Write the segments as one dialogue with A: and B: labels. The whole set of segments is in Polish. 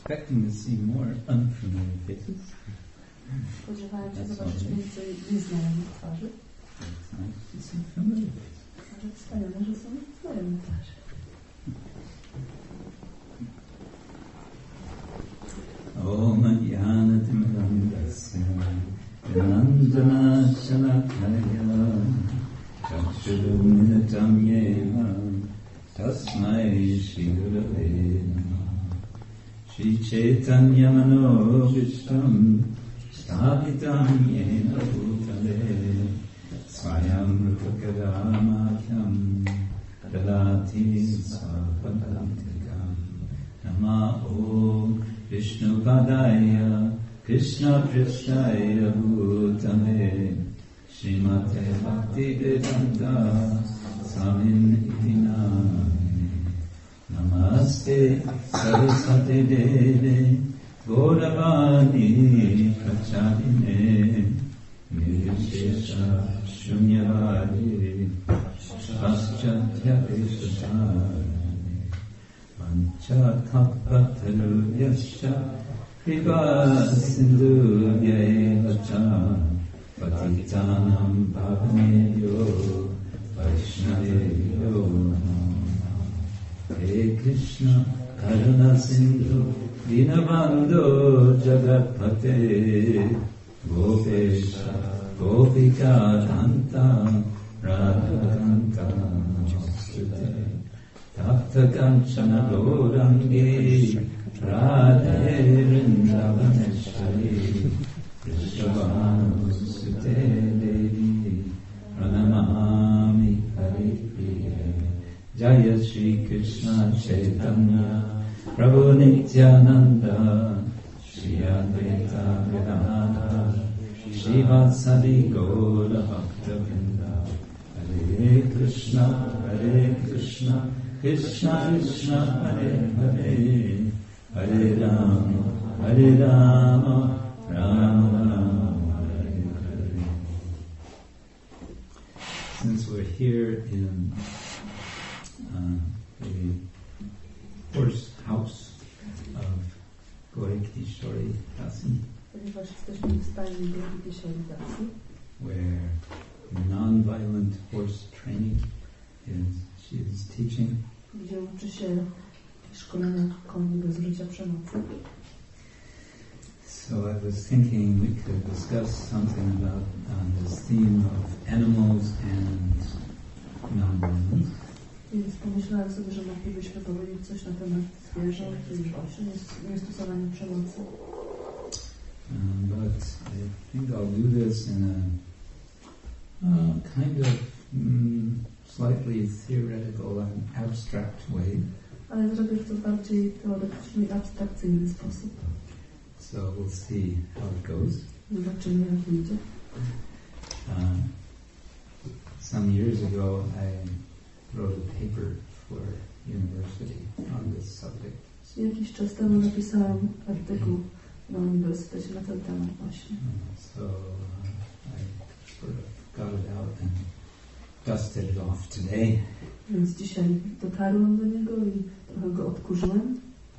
A: expecting to see more unfamiliar faces.
B: Spodziewałem się zobaczyć więcej nieznajomych twarzy.
A: It's nice to see familiar faces.
B: Ale wspaniale, że są znajome twarze.
A: Om Jnana-Timirandasya Jnana-Shalakaya Chakshurumilitam Yena Tasmai Shri-Gurave Namah Shri Chaitanya-Manovistam Sthapitam Yena Bhutale Swayam Rupakadamakyam Dalati Svapadantikam Namo Vishnu Padaya Krishna Prasthaya Bhutale Srimate Bhakti Vedanta Swamin Iti Namane Namaste Saraswati Deve Gauravani Pracharine Nirvishesha Shunyavadi Paschatya Veshatari Panchakappataruyasya Kripa Sindhu Vyayevacha Patitanam Bhavanebhyo Vaishnavebhyo Hare Krishna Karuna Sindhu Dinabandho Jagatpate Gopesha Gopika Kanta Radhakanta Sute Tapta Kanchana Gaurangi Radhe Vrindavaneshwari Vrishabhanu Sute Devi Pranamami Hari Priya Jaya Shri Krishna Chaitanya Prabhu Nityananda Shri Advaita Vedanta Shri Vatsadi Gaura Bhakta Vrinda Hare Krishna Krishna Krishna Hare Hare Hare Rama Rama Rama Hare Hare. Since we're here in the first house of Gaurikishori Dasi, where non-violent horse training she is teaching.
B: Gdzie uczy się szkolenia koni bez użycia przemocy.
A: So I was thinking we could discuss something about this theme of animals and non-violence.
B: Więc pomyślałem sobie, że moglibyśmy powiedzieć coś na temat zwierząt i właśnie niestosowania przemocy.
A: But I think I'll do this in a kind of slightly theoretical and abstract way.
B: Ale zrobię to w bardziej teoretyczny i abstrakcyjny sposób.
A: So we'll see how it goes.
B: Zobaczymy, jak idzie.
A: Some years ago I wrote a paper for university on this subject.
B: Jakiś czas temu napisałem artykuł na uniwersytecie na ten temat właśnie.
A: So I sort of got it out and dusted it off today.
B: Więc dzisiaj dotarłem do niego i trochę go odkurzyłem.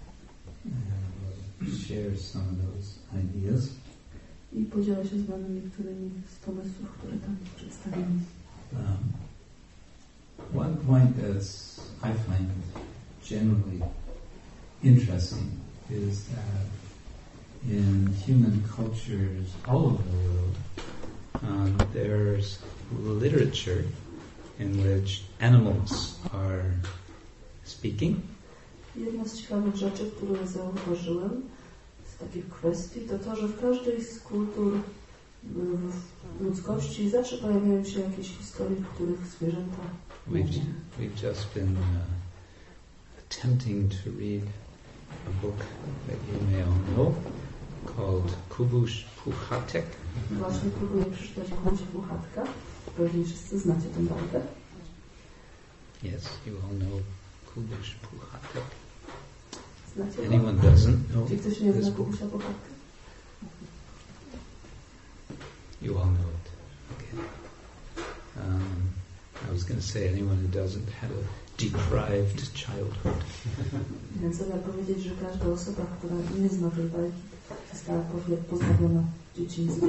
A: Share some of those ideas.
B: I podzielę się z wami niektórymi z pomysłów, które tam przedstawiłem.
A: One point that I find generally interesting is that in human cultures all over the world, there's literature in which animals are speaking.
B: Jedna z ciekawych rzeczy, które zauważyłem z takich kwestii, to to, że w każdej z kultur ludzkości zawsze pojawiają się jakieś historie, w których zwierzęta mówią.
A: We've just been attempting to read a book that you may all know called Kubush Puchatek.
B: Właśnie próbuję przeczytać Kubush Puchatka. Pewnie wszyscy znacie tę bajkę.
A: Yes, you all know Kubush Puchatek.
B: Znacie
A: Anyone doesn't know
B: Czy ktoś nie
A: this
B: zna
A: book?
B: Kubusza Puchatka?
A: You all know it. Okay. I was going to say anyone who doesn't had deprived childhood.
B: Więc chcę powiedzieć, że każda osoba, która nie zna tej bajki, została pozbawiona dzieciństwa.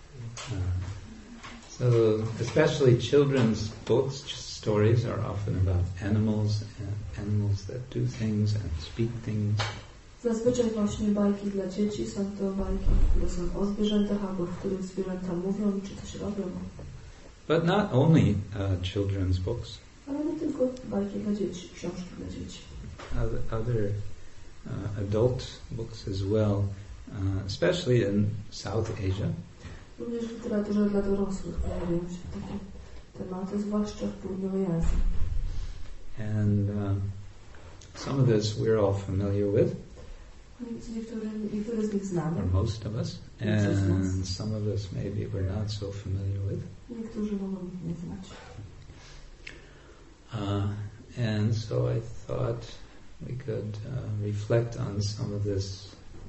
A: So, especially children's books, stories are often about animals that do things and speak things.
B: Zazwyczaj właśnie bajki dla dzieci są to bajki, które są o zwierzętach, albo w których zwierzęta mówią czy coś robią.
A: But not only children's books.
B: Ale nie tylko bajki dla dzieci, książki dla dzieci.
A: Other adult books as well, especially in South Asia.
B: Również w literaturze dla dorosłych pojawiają się takie tematy, zwłaszcza w południowej Azji.
A: And some of this we're all familiar with.
B: Niektóre z nich znamy.
A: Or most of us. And some of us maybe we're not so familiar with.
B: Niektórzy mogą ich nie znać.
A: And so I thought we could reflect on some of this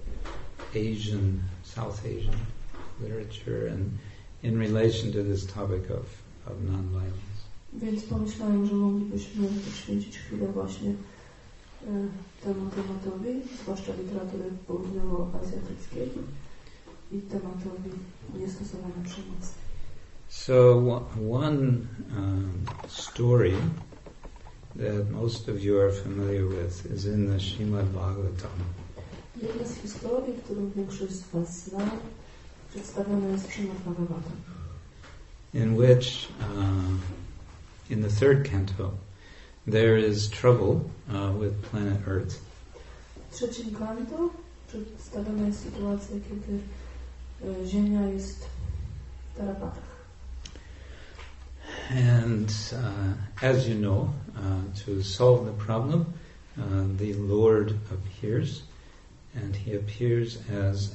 A: South Asian literature and in relation to this topic of non-violence.
B: Więc pomyślałem, że moglibyśmy poświęcić chwilę właśnie temu tematowi, zwłaszcza literatury południowoazjatyckiej i tematowi niestosowania przemocy.
A: So one story that most of you are familiar with is in the Srimad Bhagavatam.
B: Jedna z historii, którą większość z Was zna, przedstawiona jest w Srimad Bhagavatam.
A: In which, in the third canto, there is trouble with planet Earth.
B: W trzecim kanto przedstawiona jest sytuacja, kiedy Ziemia jest w tarapatach.
A: And as you know, to solve the problem, the Lord appears, and he appears as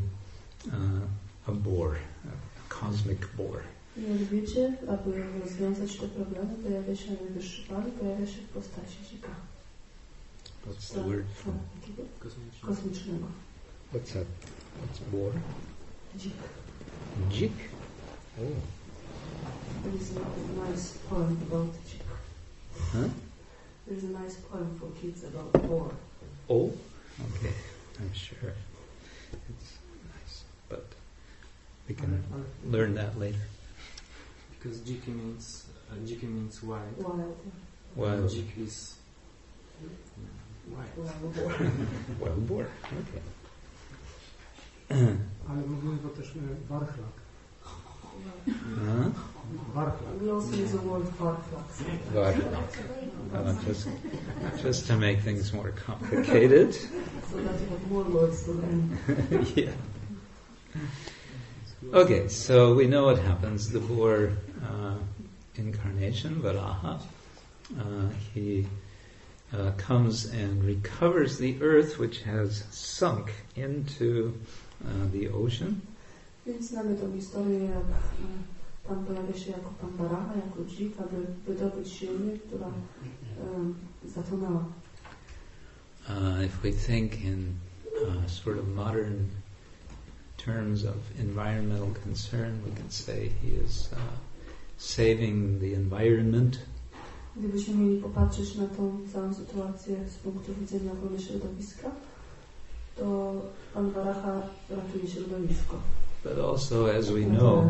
A: a boar, a cosmic boar.
B: Jak wiecie, aby rozwiązać te problemy, pojawia się najwyższy Pan, pojawia się w postaci dzika.
A: What's the word for
B: kosmicznego?
A: What's that? What's boar?
B: Dzik.
A: Dzik? Oh.
B: There is a nice poem about dzik.
A: Huh?
B: There is a nice poem for kids about boar.
A: Oh? Okay, I'm sure. It's nice, but we can learn that later.
C: Because jiki means wild.
A: Wild.
C: Jik is wild.
A: Wild boar. Okay.
D: Ale mówimy to też warchlak.
A: Huh?
D: Warchlak.
B: We also use the word warchlak.
A: Just to make things more complicated.
B: So that you have more words to learn.
A: Yeah. Okay, so we know what happens. The boar incarnation, Varaha, he comes and recovers the earth which has sunk into the ocean.
B: Więc znamy tą historię, jak Pan pojawia się jako Pan Varaha, jako dzik, aby wydobyć ziemię, która zatonęła.
A: If we think in sort of modern terms of environmental concern, we can say he is saving the environment.
B: Gdybyśmy mieli popatrzeć na tą całą sytuację z punktu widzenia ochrony środowiska, to Pan Varaha ratuje środowisko.
A: But also, as we know,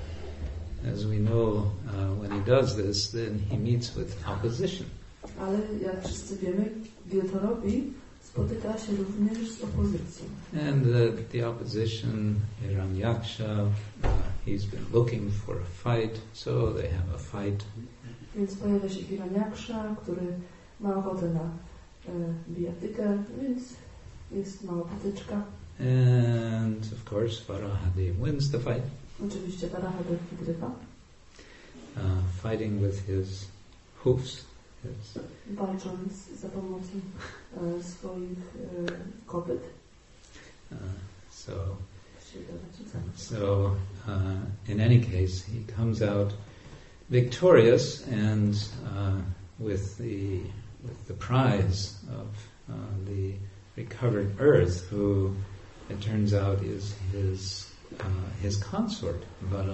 A: when he does this, then he meets with opposition.
B: Ale jak wszyscy wiemy, gdy to robi, spotyka się również z opozycją.
A: And the opposition, Hiranyaksha, he's been looking for a fight, so they have a fight.
B: Więc pojawia się Hiranyaksha, który ma ochotę na bijatykę, więc jest mała potyczka.
A: And of course, Varahadev wins the fight.
B: Oczywiście Varahadev wygrywa.
A: Fighting with his hoofs.
B: Walcząc za pomocą swoich kopyt.
A: So in any case, he comes out victorious, and with the prize of the recovered earth, who it turns out is his consort,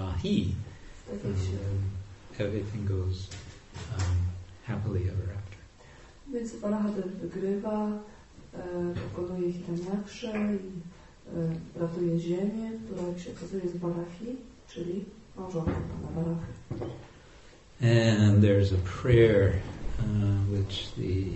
A: Varahi. Everything goes happily ever after.
B: Więc Varaha wygrywa, pokonuje Hiranyaksha i ratuje ziemię, która jak się okazuje jest Varahi, czyli małżonką pana Varachy.
A: And there's a prayer which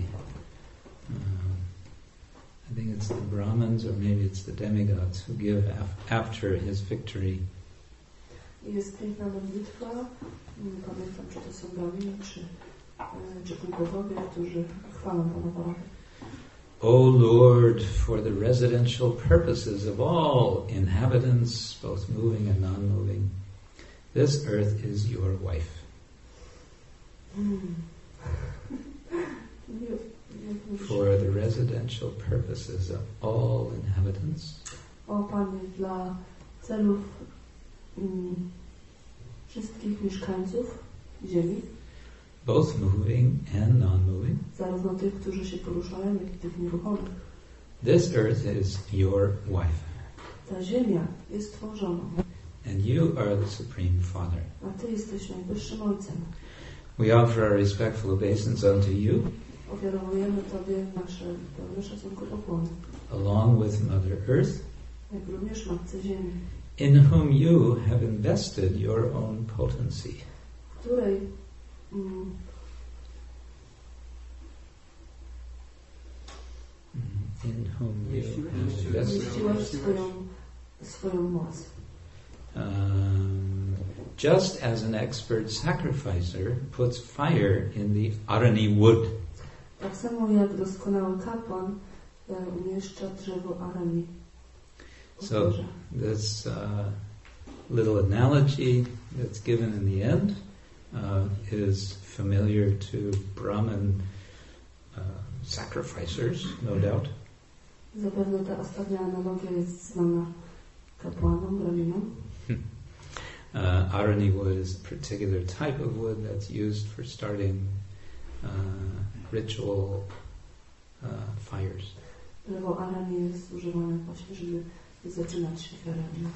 A: I think it's the Brahmins or maybe it's the demigods who give after his victory.
B: Jest piękna modlitwa, nie pamiętam czy to są Brahmini czy pułkowowie, którzy chwalą pana Varachy.
A: O Lord, for the residential purposes of all inhabitants, both moving and non-moving, this earth is your wife. For the residential purposes of all inhabitants.
B: O Panie, dla celów wszystkich mieszkańców ziemi,
A: both moving and non-moving,
B: zarówno tych, którzy się poruszają, jak i tych nieruchomych.
A: This earth is your wife.
B: Ta ziemia jest Twą żoną.
A: And you are the Supreme Father.
B: A Ty jesteś najwyższym Ojcem.
A: We offer our respectful obeisance unto you,
B: Ofiarowujemy Tobie nasze pełne szacunku pokłony,
A: along with Mother Earth,
B: jak również Matce Ziemi,
A: in whom you have invested your own potency.
B: w której
A: In whom you have invested
B: umieściłaś swoją moc.
A: Just as an expert sacrificer puts fire in the arani wood.
B: Tak samo jak doskonały kapłan umieszcza drzewo arani.
A: So this little analogy that's given in the end is familiar to Brahmin sacrificers, no doubt.
B: Zapewne ta ostatnia analogia jest znana kapłanom, brahminom.
A: Arani wood is a particular type of wood that's used for starting ritual fires.
B: Drzewo arani jest używane właśnie, żeby zaczynać ofiarami.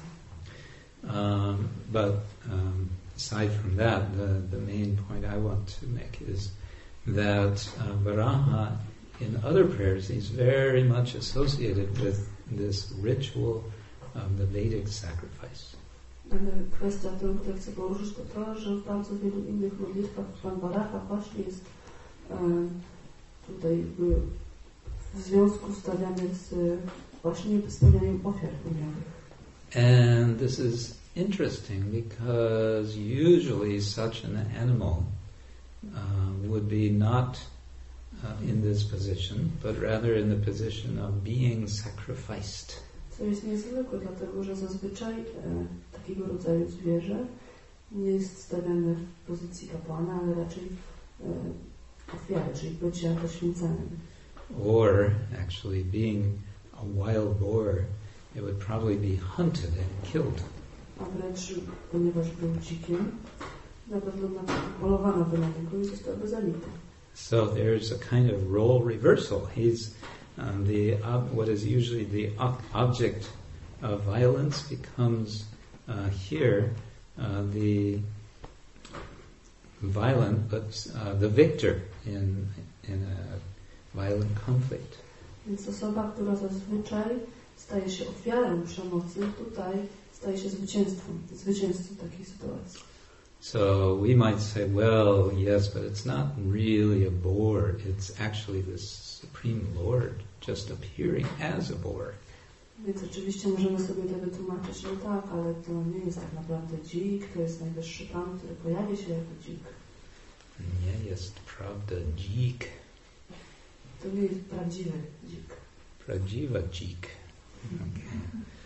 A: But aside from that, the main point I want to make is that Varaha, in other prayers, he's very much associated with this ritual of the Vedic sacrifice.
B: Kwestia, którą tutaj chcę poruszyć, to to, że w bardzo wielu innych modlitwach Pan Varaha właśnie jest tutaj w związku stawiany z właśnie spełnianiem ofiar plemiennych.
A: And this is interesting because usually such an animal would be not in this position, but rather in the position of being sacrificed.
B: Co jest niezwykłe, dlatego że zazwyczaj takiego rodzaju zwierzę nie jest stawiane w pozycji kapłana, ale raczej ofiary, czyli bycia poświęcanym.
A: Or actually being a wild boar, it would probably be hunted and killed.
B: A wręcz, ponieważ był dzikiem, na pewno polowano by na niego i zostałby zabity.
A: So there's a kind of role reversal. He's what is usually the object of violence becomes here the violent, but the victor in a violent conflict.
B: Więc osoba, która zazwyczaj staje się ofiarą przemocy, tutaj staje się zwycięzcą takiej sytuacji.
A: So we might say, well, yes, but it's not really a boar. It's actually this Supreme Lord just appearing as a boar.
B: Więc oczywiście możemy sobie to wytłumaczyć, no tak, ale to nie jest tak naprawdę dzik, to jest najwyższy Pan, który pojawia się jako dzik.
A: Nie jest prawda dzik.
B: To nie jest prawdziwy dzik.
A: Prawdziwa dzik. Okay.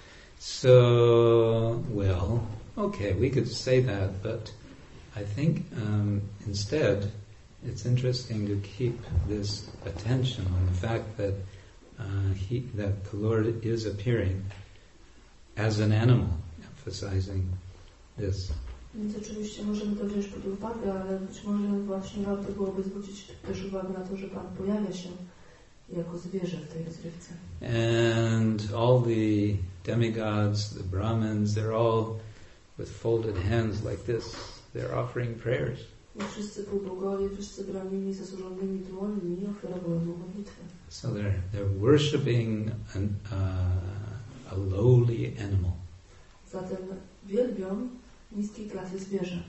A: So, well, okay, we could say that, but I think instead it's interesting to keep this attention on the fact that that the Lord is appearing as an animal, emphasizing this.
B: Więc oczywiście możemy to wziąć pod uwagę, ale być może właśnie warto byłoby zwrócić też uwagę na to, że Pan pojawia się jako zwierzę w tej rozrywce.
A: And all the demigods, the Brahmins, they're all with folded hands like this. They're offering prayers.
B: I wszyscy półbogowie, wszyscy bramini ze złożonymi dłońmi ofiarowali mu modlitwę.
A: So they're worshipping a lowly animal.
B: Zatem wielbią niskiej klasy zwierzę.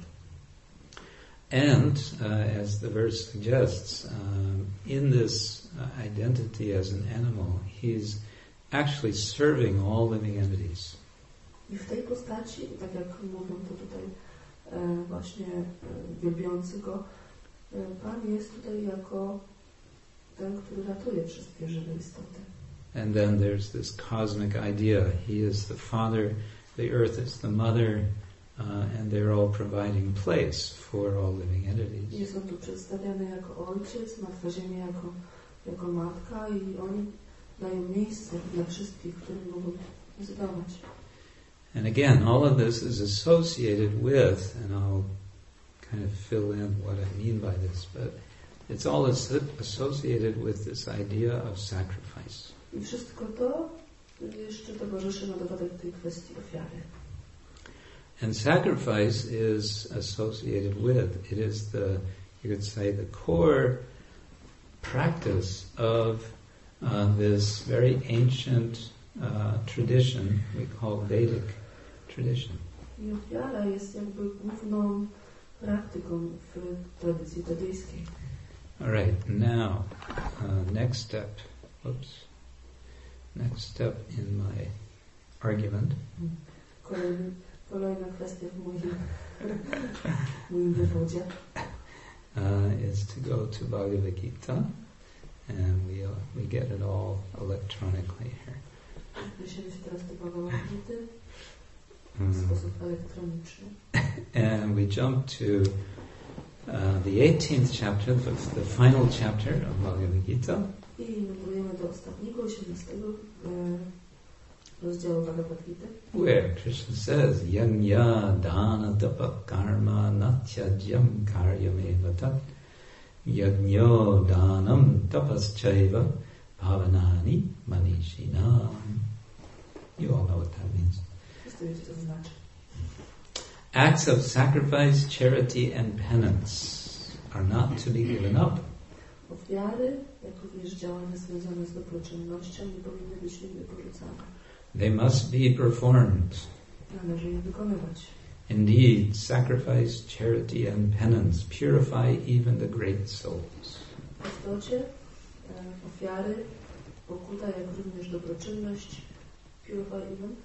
A: And as the verse suggests, in this identity as an animal, he's actually serving all living entities.
B: I w tej postaci, tak jak mówią to tutaj właśnie wielbiący go, Pan jest tutaj jako ten, który ratuje wszystkie żywe istoty.
A: And then there's this cosmic idea. He is the Father, the earth is the Mother, and they're all providing place for all living entities.
B: Jest on tu przedstawiany jako ojciec, Matka Ziemia jako matka i oni dają miejsce dla wszystkich, którym mogą zdawać.
A: And again, all of this is associated with, and I'll kind of fill in what I mean by this, but it's all associated with this idea of sacrifice.
B: I wszystko to jeszcze towarzyszy na dodatek tej kwestii ofiary.
A: And sacrifice is associated with, it is the, you could say, the core practice of this very ancient tradition we call Vedic tradition.
B: I ofiara jest jakby główną praktyką w tradycji wedyjskiej.
A: All right, now, next step. Next step in my argument.
B: Kolejna kwestia w moim wywodzie.
A: Is to go to Bhagavad Gita, and we get it all electronically here.
B: Przeniesiemy się teraz do Bhagavad Gita w sposób elektroniczny.
A: And we jump to the 18th chapter, the final chapter of Bhagavad Gita.
B: I notujemy do ostatniego, 18 rozdziału Bhagavad Gita,
A: where Krishna says, Yajna dana tapa karma natyajam karyameva tat yajno danam tapaschaiva bhavanani manishinam. You all know what that means.
B: Wszyscy wiecie, co to znaczy.
A: Acts of sacrifice, charity and penance are not to be given up.
B: Ofiary, jak również działania związane z dobroczynnością nie powinny być nigdy porzucane.
A: They must be performed.
B: Należy je wykonywać.
A: Indeed, sacrifice, charity and penance purify even the great souls.
B: W istocie ofiary, pokuta, jak również dobroczynność purify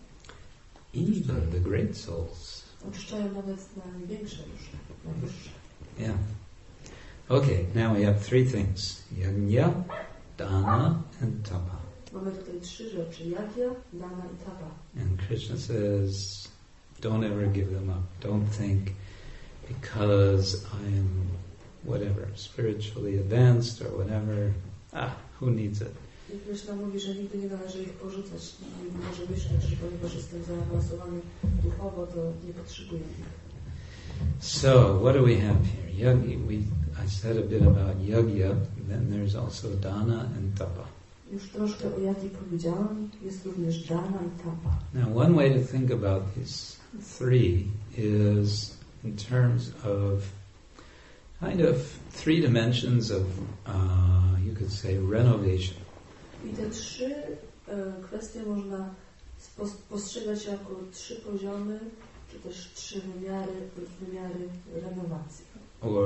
A: Even the great souls.
B: Oczyszczają nawet największe dusze, najwyższe.
A: Yeah. Okay, now we have three things. Yajna, dana and tapa.
B: Mamy tutaj trzy rzeczy. Yajna, dana i tapa.
A: And Krishna says, don't ever give them up. Don't think because I am whatever, spiritually advanced or whatever. Who needs it?
B: I Krishna mówi, że nigdy nie należy ich porzucać. Nie może myśleć, że ponieważ jestem zaawansowany duchowo, to nie potrzebuję ich.
A: So, what do we have here? I said a bit about yajna, then there's also dana and tapa.
B: Już troszkę o jagi powiedziałam, jest również dana i tapa.
A: Now, one way to think about these three is in terms of kind of three dimensions of, you could say, renovation.
B: I te trzy kwestie można postrzegać jako trzy poziomy, czy też trzy wymiary renowacji.
A: Or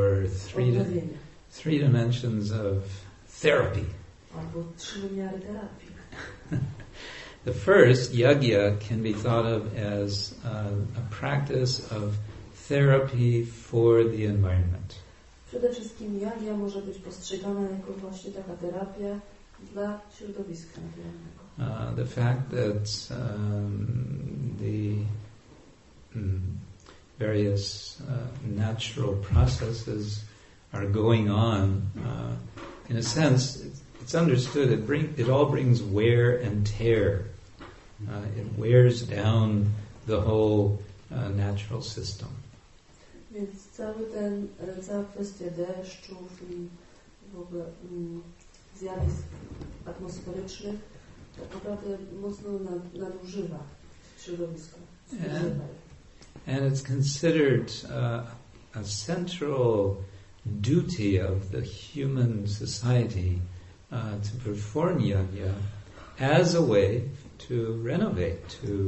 A: three dimensions of therapy.
B: Albo trzy wymiary terapii.
A: The first, yajna, can be thought of as a practice of therapy for the environment.
B: Przede wszystkim yajna może być postrzegana jako właśnie taka terapia dla środowiska naturalnego.
A: The fact that the various natural processes are going on, in a sense, it's understood. It all brings wear and tear. It wears down the whole natural system.
B: Więc cała kwestia deszczów i w ogóle zjawisk atmosferycznych tak naprawdę mocno nadużywa środowisko.
A: And it's considered a central duty of the human society to perform yajna as a way to renovate,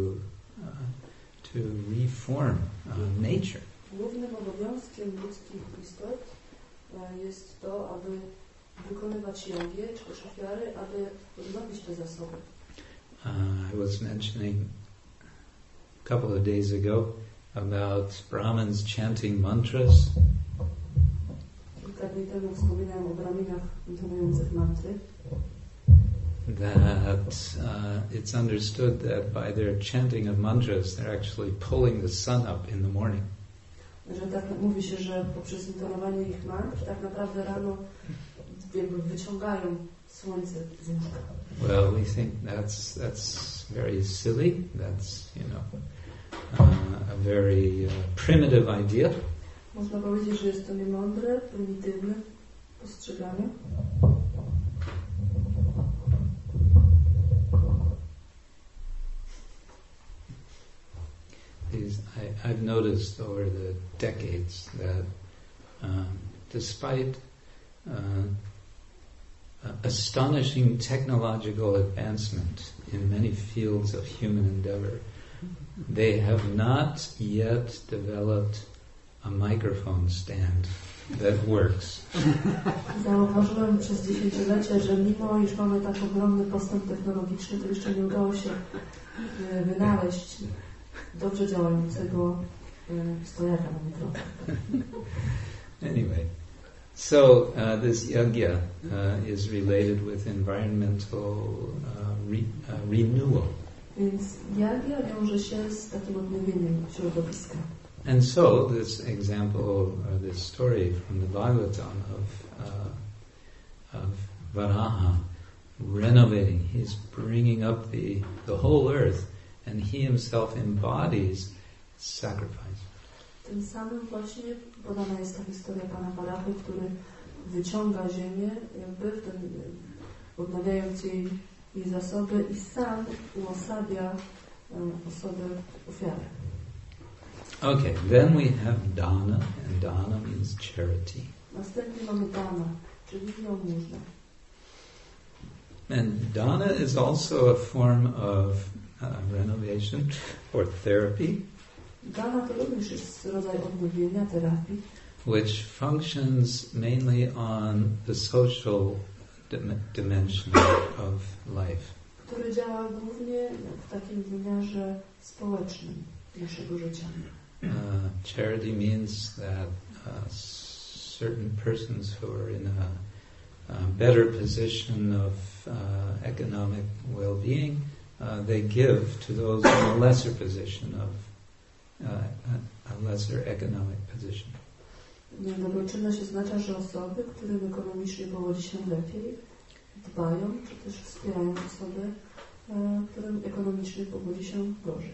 A: to reform nature.
B: Głównym obowiązkiem ludzkich istot jest to, aby wykonywać jogę, czy też ofiary, aby odnowić te zasoby.
A: I was mentioning a couple of days ago about Brahmins chanting mantras.
B: Kilka dni temu wspominałem o Brahminach intonujących mantry.
A: That it's understood that by their chanting of mantras, they're actually pulling the sun up in the morning.
B: Że tak mówi się, że poprzez intonowanie ich mantr tak naprawdę rano jakby wyciągają słońce z łóżka.
A: Well, we think that's very silly. That's a very primitive idea.
B: Można powiedzieć, że jest to niemądre, prymitywne postrzeganie.
A: I've noticed over the decades that despite astonishing technological advancement in many fields of human endeavor, they have not yet developed a microphone stand that works.
B: Zauważyłem przez dziesięciolecia, że mimo iż mamy tak ogromny postęp technologiczny, to jeszcze nie udało się wynaleźć dobrze działającego stojaka na mikrofon.
A: Anyway, so this yajna is related with environmental renewal.
B: Więc yajna wiąże się z takim odnowieniem środowiska.
A: And so this example, this story from the Bhagavatam of Varaha renovating, he's bringing up the whole earth, and he himself embodies sacrifice.
B: Tym samym właśnie podana jest ta historia pana Varachy, który wyciąga ziemię, jakby w ten, odnawiając jej zasoby i sam uosabia osobę ofiary.
A: Okay, then we have dana, and dana means charity.
B: Następnie mamy dana, czyli jałmużnę.
A: And dana is also a form of renovation or therapy,
B: Dana to również jest rodzaj odnowienia, terapii,
A: which functions mainly on the social dimension of life.
B: który działa głównie w takim wymiarze społecznym naszego życia.
A: Charity means that certain persons who are in a better position of economic well-being, they give to those in a lesser position of a lesser economic position.
B: Dobroczynność oznacza, że osoby, którym ekonomicznie powodzi się lepiej, dbają, czy też wspierają osoby, którym ekonomicznie powodzi się gorzej.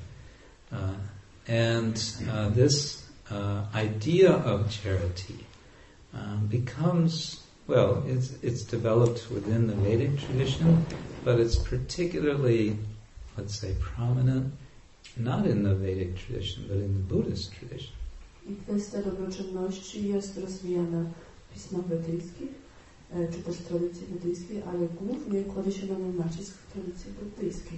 A: This idea of charity becomes, well, it's developed within the Vedic tradition, but it's particularly, let's say, prominent not in the Vedic tradition, but in the Buddhist tradition.
B: I kwestia dobroczynności jest rozwijana w pismach wedyjskich, czy też w tradycji wedyjskiej, ale głównie kładzie się na nią nacisk w tradycji buddyjskiej.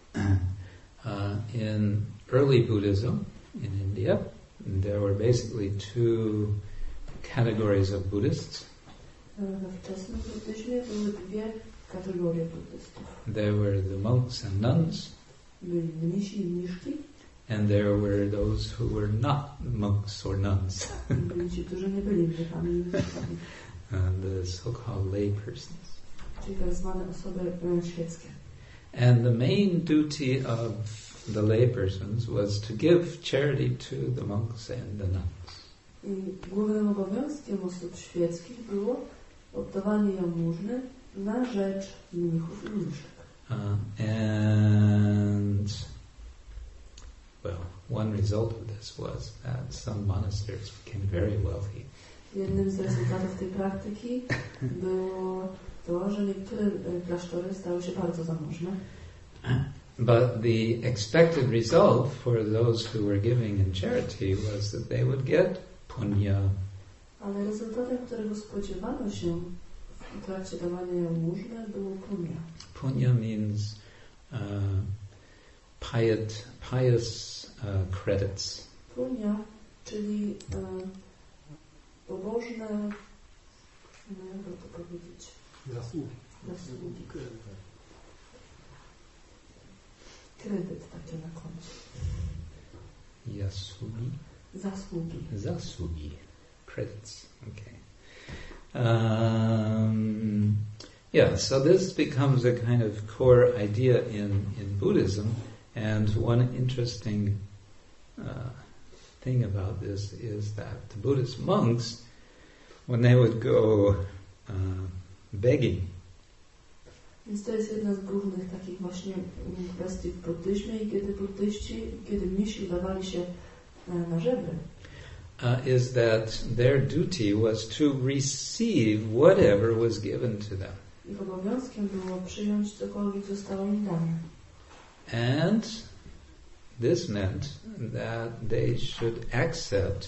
A: In early Buddhism in India, there were basically two categories of Buddhists.
B: We wczesnym buddyzmie były dwie kategorie buddystów.
A: There were the monks and nuns.
B: Byli mnisi i mniszki.
A: And there were those who were not monks or nuns.
B: Byli ci, którzy nie byli mnichami i mniszkami.
A: The so-called lay persons.
B: Czyli tak zwane osoby świeckie.
A: And the main duty of the lay persons was to give charity to the monks and the nuns.
B: I głównym obowiązkiem osób świeckich było oddawanie jałmużny na rzecz mnichów i mniszek.
A: And well, one result of this was that some monasteries became very wealthy.
B: Jednym z rezultatów tej praktyki było to, że niektóre klasztory stały się bardzo zamożne.
A: But the expected result for those who were giving in charity was that they would get punya.
B: Ale rezultatem, którego spodziewano się w trakcie dawania jałmużny, było punya.
A: Punya means pious credits.
B: Punya, czyli pobożne, jakby to powiedzieć,
D: Zasługi.
B: zasługi. Kredyt taki na koncie.
A: Yasugi?
B: Zasługi.
A: Zasugi. Credits. Okay. Yeah, so this becomes a kind of core idea in Buddhism, and one interesting thing about this is that the Buddhist monks, when they would go begging,
B: Więc to jest jedna z głównych takich właśnie kwestii w buddyzmie i kiedy mnisi udawali się na żebry,
A: is that their duty was to receive whatever was given to them.
B: ich obowiązkiem było przyjąć cokolwiek zostało im dane.
A: And this meant that they should accept,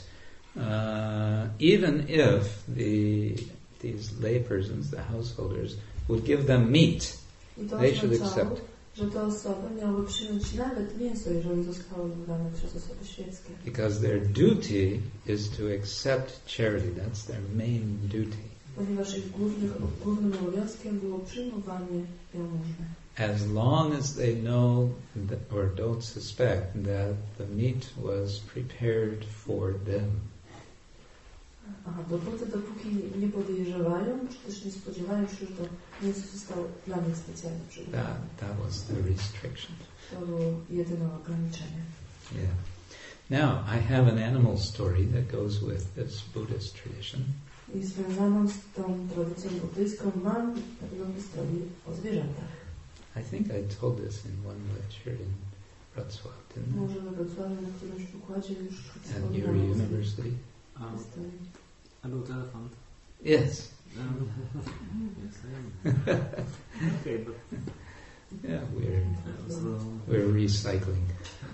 A: even if these laypersons, the householders, would give them meat.
B: I to
A: They should
B: oznaczało,
A: accept.
B: że te osoby miały przyjąć nawet mięso, jeżeli zostało im dane przez osoby świeckie.
A: Because their duty is to accept charity. That's their main duty.
B: Ponieważ ich głównym obowiązkiem było przyjmowanie jałmużny.
A: As long as they know or don't suspect that the meat was prepared for them.
B: Aha, dopóki nie podejrzewają, czy też nie spodziewają się, że to mięso zostało dla nich specjalnie przygotowane.
A: That was the restriction.
B: To było jedyne ograniczenie.
A: Yeah. Now, I have an animal story that goes with this Buddhist tradition.
B: I związaną z tą tradycją buddyjską mam pewną historię o zwierzętach.
A: I think I told this in one lecture in Wrocław, didn't I?
B: Może we Wrocławiu na którymś wykładzie już
A: At your
B: wspominałem o
A: university?
B: historii.
C: About elephant.
A: Yes.
C: Yes, I am. Okay, but
A: Yeah, we're recycling.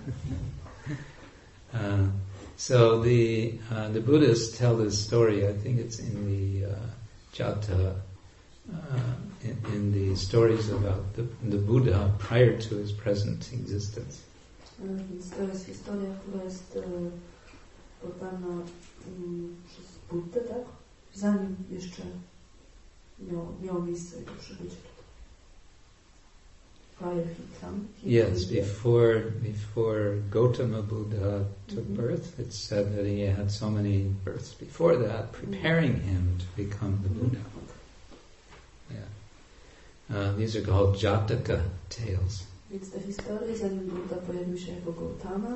A: So the Buddhists tell this story. I think it's in the Jata, in the stories about the Buddha prior to his present existence.
B: Więc to jest historia, która jest podana przez Buddę, tak? Zanim jeszcze miało miejsce jego przybycie.
A: Yes, before Gautama Buddha took birth, it's said that he had so many births before that, preparing him to become the Buddha. Yeah. These are called Jataka tales.
B: Więc te historie, zanim Buddha pojawił się jako Gautama,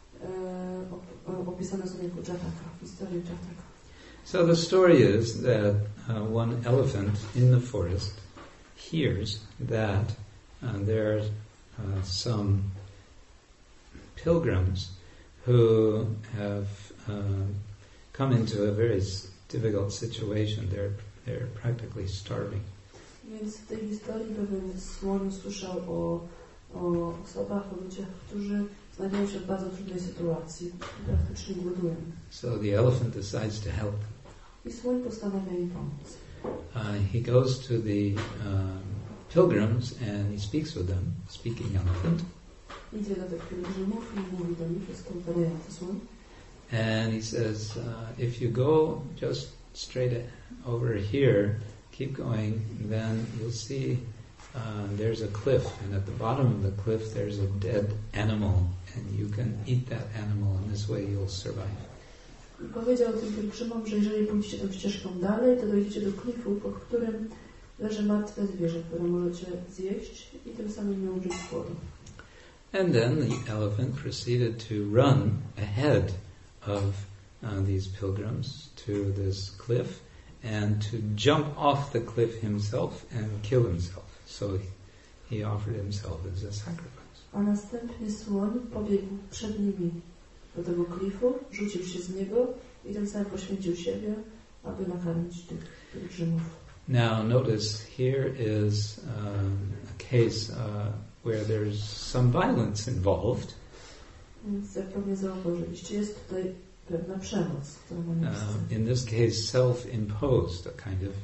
B: opisane są jako Jataka, historie Jataka.
A: So the story is that one elephant in the forest hears that there are some pilgrims who have come into a very difficult situation. They're practically starving.
B: Więc w tej historii pewien słoń słyszał o osobach, o ludziach, którzy znajdują się w bardzo trudnej sytuacji, praktycznie głodują.
A: So the elephant decides to help them.
B: I słoń postanawia im pomóc.
A: He goes to the pilgrims and he speaks with them, speaking elephant.
B: Idzie do tych pielgrzymów i mówi do nich, jest konferujący słoń.
A: And he says, if you go just straight over here, keep going, then you'll see there's a cliff, and at the bottom of the cliff there's a dead animal, and you can eat that animal, and this way you'll survive.
B: I powiedział tym pielgrzymom, że jeżeli pójdziecie tą ścieżką dalej, to dojdziecie do klifu, pod którym leży martwe zwierzę, które możecie zjeść i tym samym nie umrzeć z głodu.
A: And then the elephant proceeded to run ahead of these pilgrims to this cliff and to jump off the cliff himself and kill himself. So he offered himself as a sacrifice.
B: A następnie słoń pobiegł przed nimi do tego klifu, rzucił się z niego i tym samym poświęcił siebie, aby nakarmić tych pielgrzymów.
A: Now notice here is a case where there's some violence involved.
B: Więc jak pewnie zauważyliście, jest tutaj pewna przemoc, która ma miejsce.
A: In this case, self-imposed, a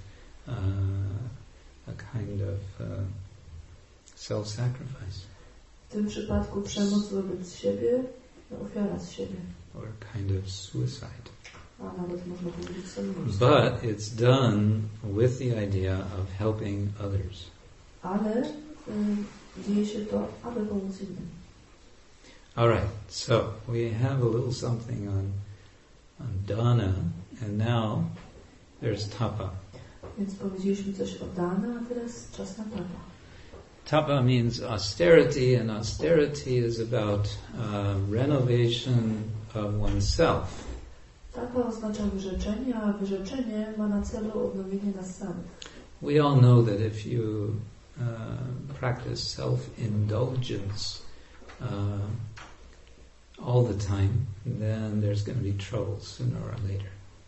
A: kind of self-sacrifice.
B: W tym przypadku przemoc wobec siebie, ofiara z siebie.
A: Or a kind of suicide.
B: A nawet można powiedzieć samobójstwo.
A: But it's done with the idea of helping others.
B: Ale dzieje się to, aby pomóc innym.
A: All right, so we have a little something on dana, and now there's tapa.
B: Więc powiedzieliśmy coś o dana, a teraz czas na tapa.
A: Tapa means austerity, and austerity is about renovation of oneself.
B: Tapa oznacza wyrzeczenie, a wyrzeczenie ma na celu odnowienie nas samych.
A: We all know that if you practice self-indulgence all the time, then there's going to be trouble sooner or later.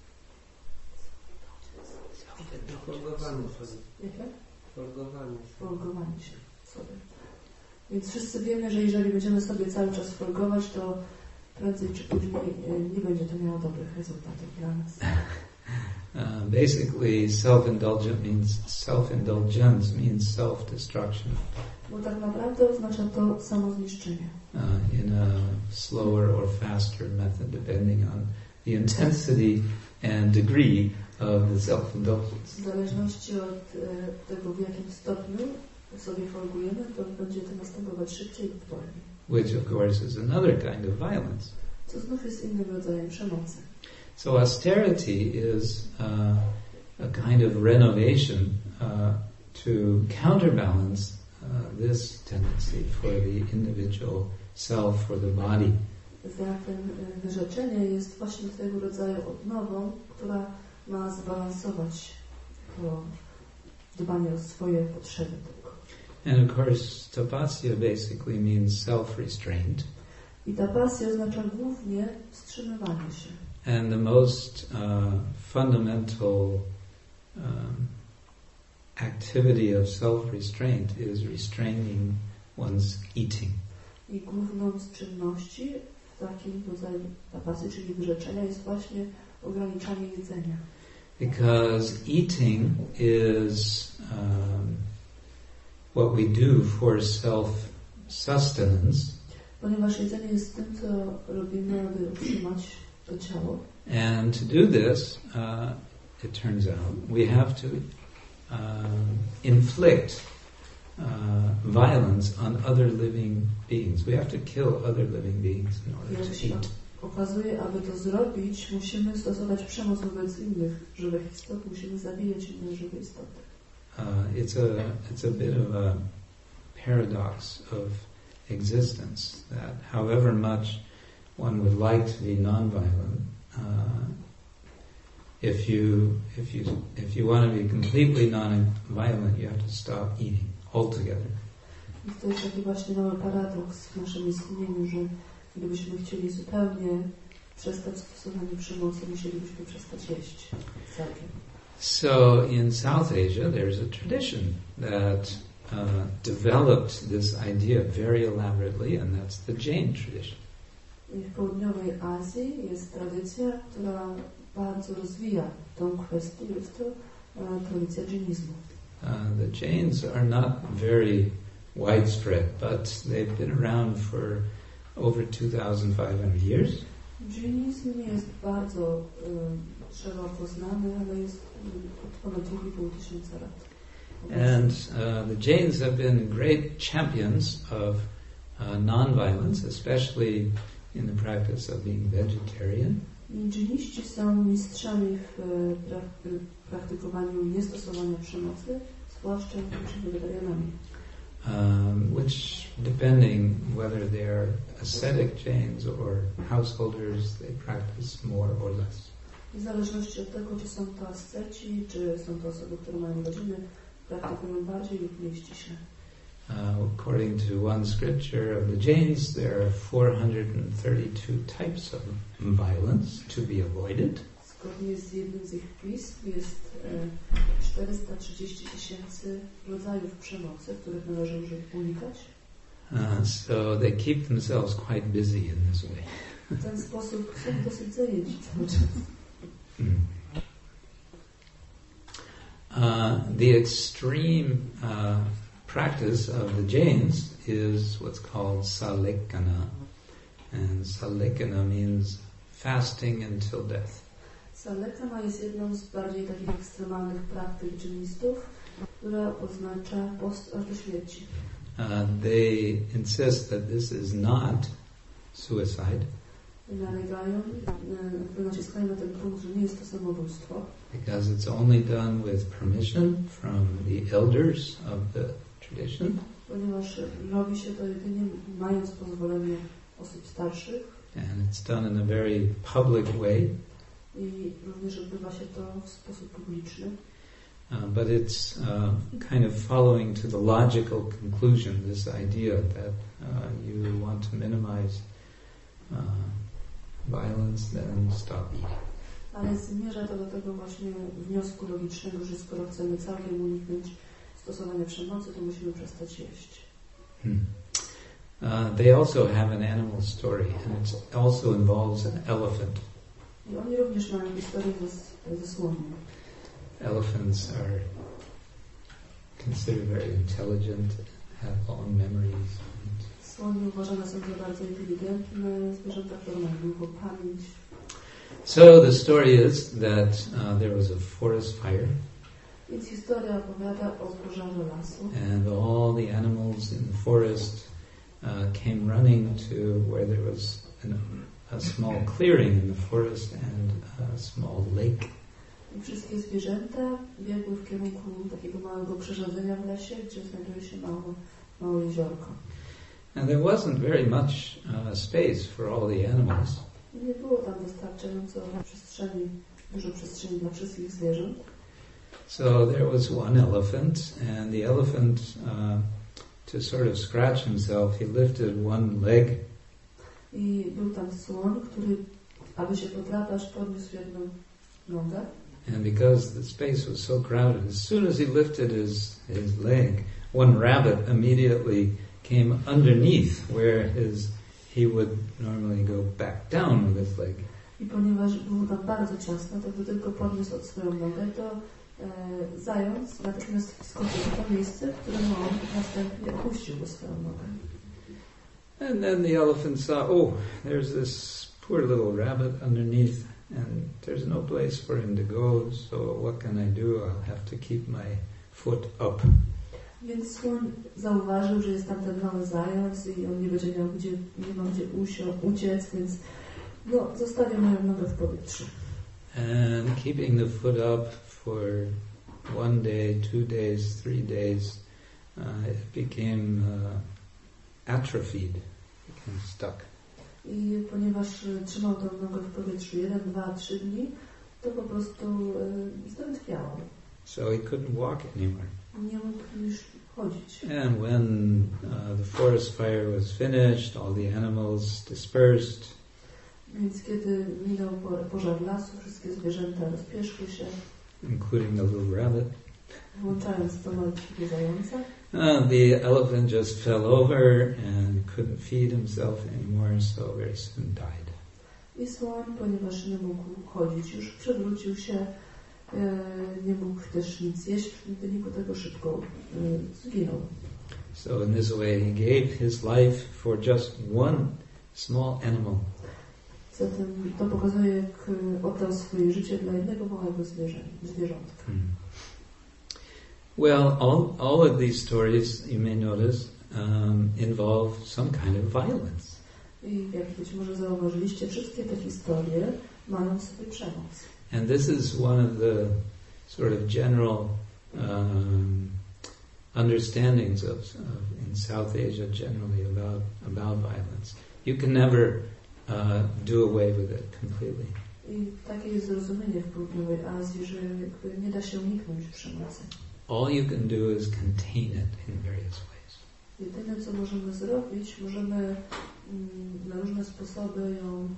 B: Folgowanie się sobie. Więc wszyscy wiemy, że jeżeli będziemy sobie cały czas folgować, to prędzej czy później nie będzie to miało dobrych rezultatów dla nas.
A: Basically, self-indulgence means self-destruction.
B: Bo tak naprawdę oznacza to samozniszczenie.
A: In a slower or faster method, depending on the intensity and degree of the self-indulgence.
B: W zależności od tego, w jakim stopniu sobie folgujemy, to będzie to następować szybciej lub wolniej.
A: Which, of course, is another kind of violence.
B: Co znów jest innym rodzajem przemocy.
A: So austerity is a kind of renovation to counterbalance this tendency for the individual self, for the body.
B: Zatem wyrzeczenie jest właśnie tego rodzaju odnową, która ma zbalansować to dbanie o swoje potrzeby tylko.
A: And of course, tapasya basically means self-restraint.
B: I tapasya oznacza głównie wstrzymywanie się.
A: And the most fundamental activity of self-restraint is restraining one's eating.
B: I główną z czynności w takim rodzaju tapasy, czyli wyrzeczenia, jest właśnie ograniczanie jedzenia.
A: Because eating is what we do for self-sustenance.
B: Ponieważ jedzenie jest tym, co robimy, aby utrzymać to ciało.
A: And to do this, it turns out, we have to inflict violence on other living beings. We have to kill other living beings in order to eat.
B: Okazuje, aby to zrobić, musimy stosować przemoc wobec innych żywych istot, musimy zabijać inne żywe istoty.
A: It's a bit of a paradox of existence that however much one would like to be non-violent, if you want to be completely non-violent, you have to stop eating altogether.
B: I to jest taki właśnie mały paradoks w naszym istnieniu, że gdybyśmy chcieli zupełnie przestać stosowanie przemocy, musielibyśmy przestać jeść całkiem.
A: So in South Asia, there's a tradition that developed this idea very elaborately, and that's the Jain tradition.
B: I w południowej Azji jest tradycja, która bardzo rozwija tą kwestię, jest to tradycja dżinizmu.
A: The Jains are not very widespread, but they've been around for over 2,500 years.
B: Dżinizm nie jest bardzo szeroko znany, ale jest od ponad 2,5 lat.
A: And the Jains have been great champions of non-violence, especially in the practice of being vegetarian.
B: I dżiniści są mistrzami w praktykowaniu niestosowania przemocy, zwłaszcza wśród wegetarianami.
A: Which, depending whether they're ascetic Jains or householders, they practice more or less.
B: W zależności od tego, czy są to asceci, czy są to osoby, które mają rodziny, praktykują bardziej lub mniej ściśle.
A: According to one scripture of the Jains, there are 432 types of violence to be avoided.
B: Zgodnie z jednym z ich pism jest 430 000 rodzajów przemocy, których należy unikać.
A: So they keep themselves quite busy in this way.
B: W ten sposób są dosyć zajęci cały czas.
A: The extreme practice of the Jains is what's called salekana. And salekana means fasting until death.
B: Salekana jest jedną z bardziej takich ekstremalnych praktyk dżinistów, która oznacza post aż do śmierci.
A: They insist that this is not suicide.
B: Nalegają, naciskają na ten punkt, że nie jest to samobójstwo.
A: Because it's only done with permission from the elders of the tradition.
B: Ponieważ robi się to jedynie mając pozwolenie osób starszych.
A: And it's done in a very public way.
B: I również odbywa się to w sposób publiczny.
A: But it's kind of following to the logical conclusion, this idea that you want to minimize violence, then stop eating.
B: Ale zmierza to do tego właśnie wniosku logicznego, że skoro chcemy całkiem uniknąć stosowania przemocy, to musimy przestać jeść.
A: They also have an animal story, and it also involves an elephant.
B: I oni również mają historię ze słoniem.
A: Elephants are considered very intelligent, have long memories.
B: Słonie uważane są za bardzo inteligentne zwierzęta, które mają długą pamięć.
A: So the story is that there was a forest fire.
B: Więc historia opowiada o pożarze lasu.
A: And all the animals in the forest came running to where there was a small clearing in the forest and a small lake.
B: I wszystkie zwierzęta biegły w kierunku takiego małego przerzedzenia w lesie, gdzie znajduje się małe jeziorko.
A: And there wasn't very much space for all the animals.
B: I nie było tam wystarczająco przestrzeni, dużo przestrzeni dla wszystkich zwierząt.
A: So there was one elephant, and the elephant, to sort of scratch himself, he lifted one leg.
B: I był tam słoń, który, aby się podrapać, podniósł jedną nogę.
A: And because the space was so crowded, as soon as he lifted his leg, one rabbit immediately came underneath where he would normally go back down with his leg.
B: I ponieważ było tam bardzo ciasno, to gdy tylko podniósł od swoją nogę, to zając natychmiast wskoczył w to miejsce, w którym on następnie opuścił swoją nogę.
A: And then the elephant saw, oh, there's this poor little rabbit underneath, and there's no place for him to go, so what can I do? I'll have to keep my foot up.
B: Więc słoń zauważył, że jest tam ten mały zając i on nie będzie miał nie ma gdzie uciec, więc zostawił moją nogę w powietrzu.
A: And keeping the foot up for 1 day, 2 days, 3 days, it became atrophied, became stuck.
B: I ponieważ trzymał tą nogę w powietrzu 1, 2, 3 dni, to po prostu zdrętwiało.
A: So he couldn't walk anymore.
B: Nie mógł już chodzić.
A: And when the forest fire was finished, all the animals dispersed.
B: Więc kiedy minął pożar lasu, wszystkie zwierzęta rozpieszły się,
A: including the little rabbit.
B: Włączając to malutkiego zająca.
A: The elephant just fell over and couldn't feed himself anymore, so very soon died.
B: I słoń, ponieważ nie mógł chodzić, już przewrócił się, nie mógł też nic jeść, w wyniku tego szybko zginął.
A: So in this way he gave his life for just one small animal.
B: Zatem to pokazuje, jak oddał swoje życie dla jednego małego zwierzątka.
A: Well, all of these stories, you may notice, involve some kind of violence.
B: I jak być może zauważyliście, wszystkie te historie mają w sobie przemoc.
A: And this is one of the sort of general understandings in South Asia generally about violence. You can never do away with it completely.
B: I takie jest zrozumienie w południowej Azji, że jakby nie da się uniknąć przemocy.
A: All you can do is contain it in various ways.
B: Jedyne, co możemy zrobić, możemy na różne sposoby ją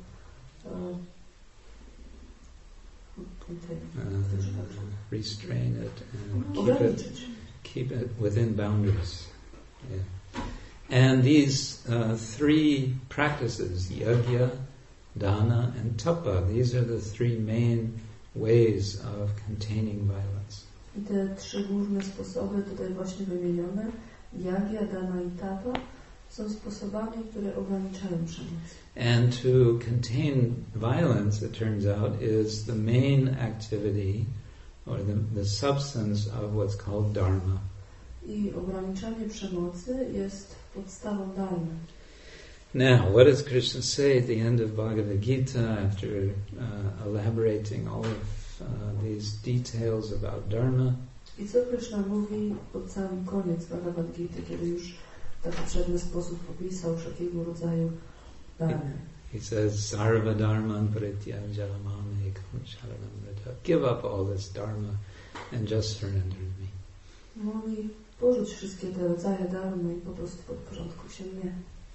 A: restrain it and keep it within boundaries. Yeah. And these 3 practices, yajna, dana and tapa. These are the three main ways of containing violence.
B: I te trzy główne sposoby tutaj właśnie wymienione, yagya, dana i tapa, są sposobami, które ograniczają przemoc.
A: And to contain violence, it turns out, is the main activity or the substance of what's called dharma.
B: I ograniczanie przemocy jest podstawą dharmy.
A: Now, what does Krishna say at the end of Bhagavad Gita after elaborating all of these details about dharma?
B: I co Krishna mówi pod sam koniec Bhagavad Gita, kiedy już w taki obszerny sposób opisał wszelkiego rodzaju dharmy?
A: He says, Sarva dharman parityajya mamekam sharanam vraja. Give up all this dharma and just surrender to me.
B: Mówi, porzuć wszystkie te rodzaje dharmy i po prostu podporządkuj się mnie.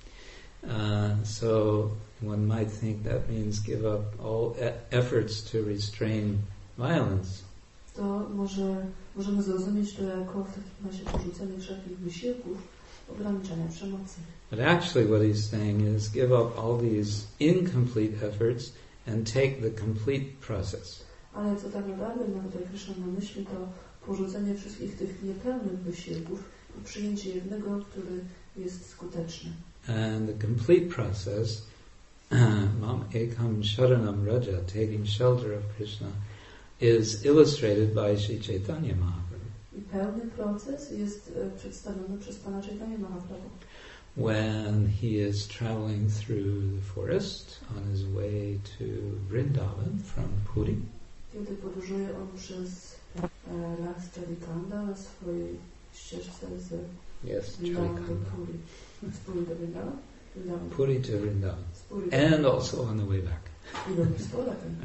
A: So one might think that means give up all efforts to restrain violence.
B: To możemy zrozumieć to jako w takim razie porzucenie wszelkich wysiłków ograniczania przemocy.
A: But actually what he's saying is give up all these incomplete efforts and take the complete process.
B: Ale co tak naprawdę ma tutaj Krishna na myśli, to porzucenie wszystkich tych niepełnych wysiłków i przyjęcie jednego, który jest skuteczny.
A: And the complete process, Mam Ekam Sharanam Raja, taking shelter of Krishna, is illustrated by Sri Chaitanya Mahaprabhu.
B: I pełny proces jest przedstawiony przez Pana Chaitanya Mahaprabhu.
A: When he is traveling through the forest on his way to Vrindavan from Puri.
B: Kiedy podróżuje on przez las Chalikanda na swojej ścieżce z Vrindavan do Puri. Z Puri do Vrindavan?
A: Puri to Vrindavan. And also on the way back.
B: I do z powrotem.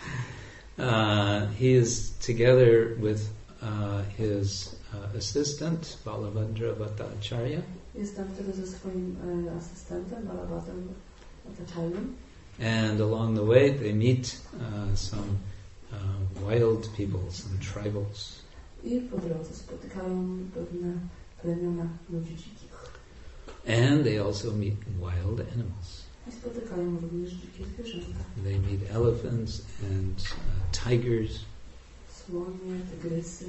A: He is together with his assistant, Balabhadra Bhattacharya.
B: Jest tam wtedy ze swoim asystentem, Balabhadram Bhattacharyam.
A: And along the way they meet some wild people, some tribals.
B: I po drodze spotykają pewne plemiona ludzi dzikich.
A: And they also meet wild animals.
B: I spotykają również dzikie zwierzęta.
A: They meet elephants and tigers.
B: Słonie, tygrysy.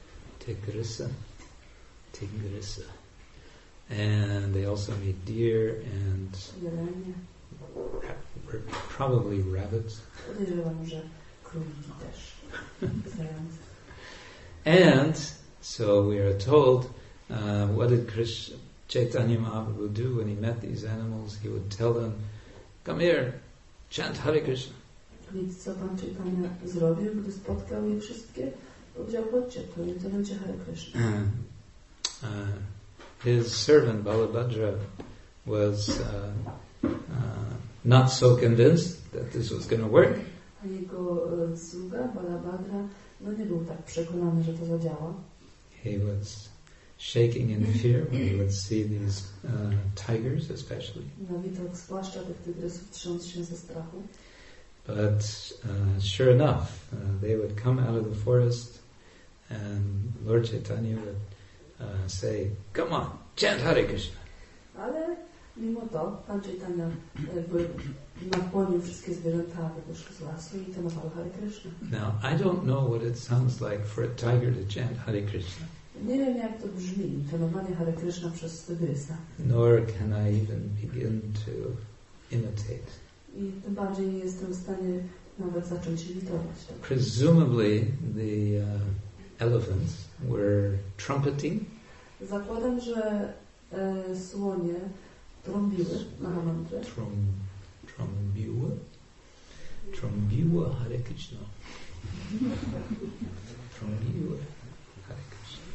A: Tigrissa. And they also meet deer and
B: Jelenie.
A: probably rabbits.
B: Podejrzewam, że króliki też. Zające.
A: And so we are told, what did Chaitanya Mahaprabhu do when he met these animals? He would tell them, come here, chant Hare Krishna.
B: Więc co Pan Chaitanya zrobił, gdy spotkał je wszystkie? Powiedział, chodźcie, to będzie Hare Krishna.
A: His servant Balabhadra was not so convinced that this was going to work.
B: A jego sługa Balabhadra nie był tak przekonany, że to zadziała.
A: He was shaking in fear when he would see these tigers especially.
B: Na widok zwłaszcza tych tygrysów trząsł się ze strachu.
A: But sure enough, they would come out of the forest and Lord Chaitanya would say, come on, chant Hare Krishna.
B: Ale mimo to Pan Chaitanya jakby nakłonił wszystkie zwierzęta, aby wyszły z lasu i tonowały Hare Krishna.
A: Now, I don't know what it sounds like for a tiger to chant Hare Krishna.
B: Nie wiem, jak to brzmi, tonowanie Hare Krishna przez tygrysa.
A: Nor can I even begin to imitate.
B: I tym bardziej nie jestem w stanie nawet zacząć imitować. Tak?
A: Presumably the elephants were trumpeting.
B: Zakładam, że słonie trąbiły Mahamantrę.
A: Trąbiły Hare Krishna. Trąbiły Hare Krishna.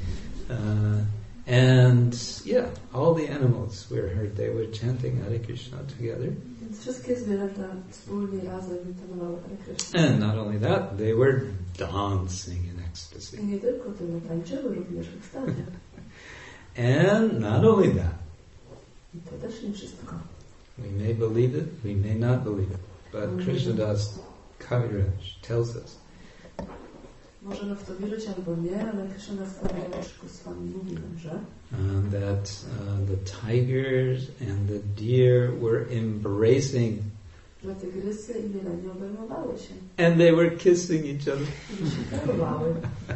A: And yeah, all the animals were heard. They were chanting Hare Krishna together.
B: Więc wszystkie zwierzęta wspólnie razem tonowały Hare Krishna.
A: And not only that, they were dancing in ecstasy.
B: I nie tylko tyle, tańczyły również w ekstazie.
A: And not only that,
B: I to też nie wszystko.
A: we may believe it, we may not believe it, but Krishnadas Kaviraj tells us
B: Możemy w to wierzyć albo nie, ale Krishnadas Kaviraj Goswami mówi nam, że
A: that the tigers and the deer were embracing
B: że tygrysy i jelenie obejmowały się.
A: And they were kissing each other.
B: I się całowały.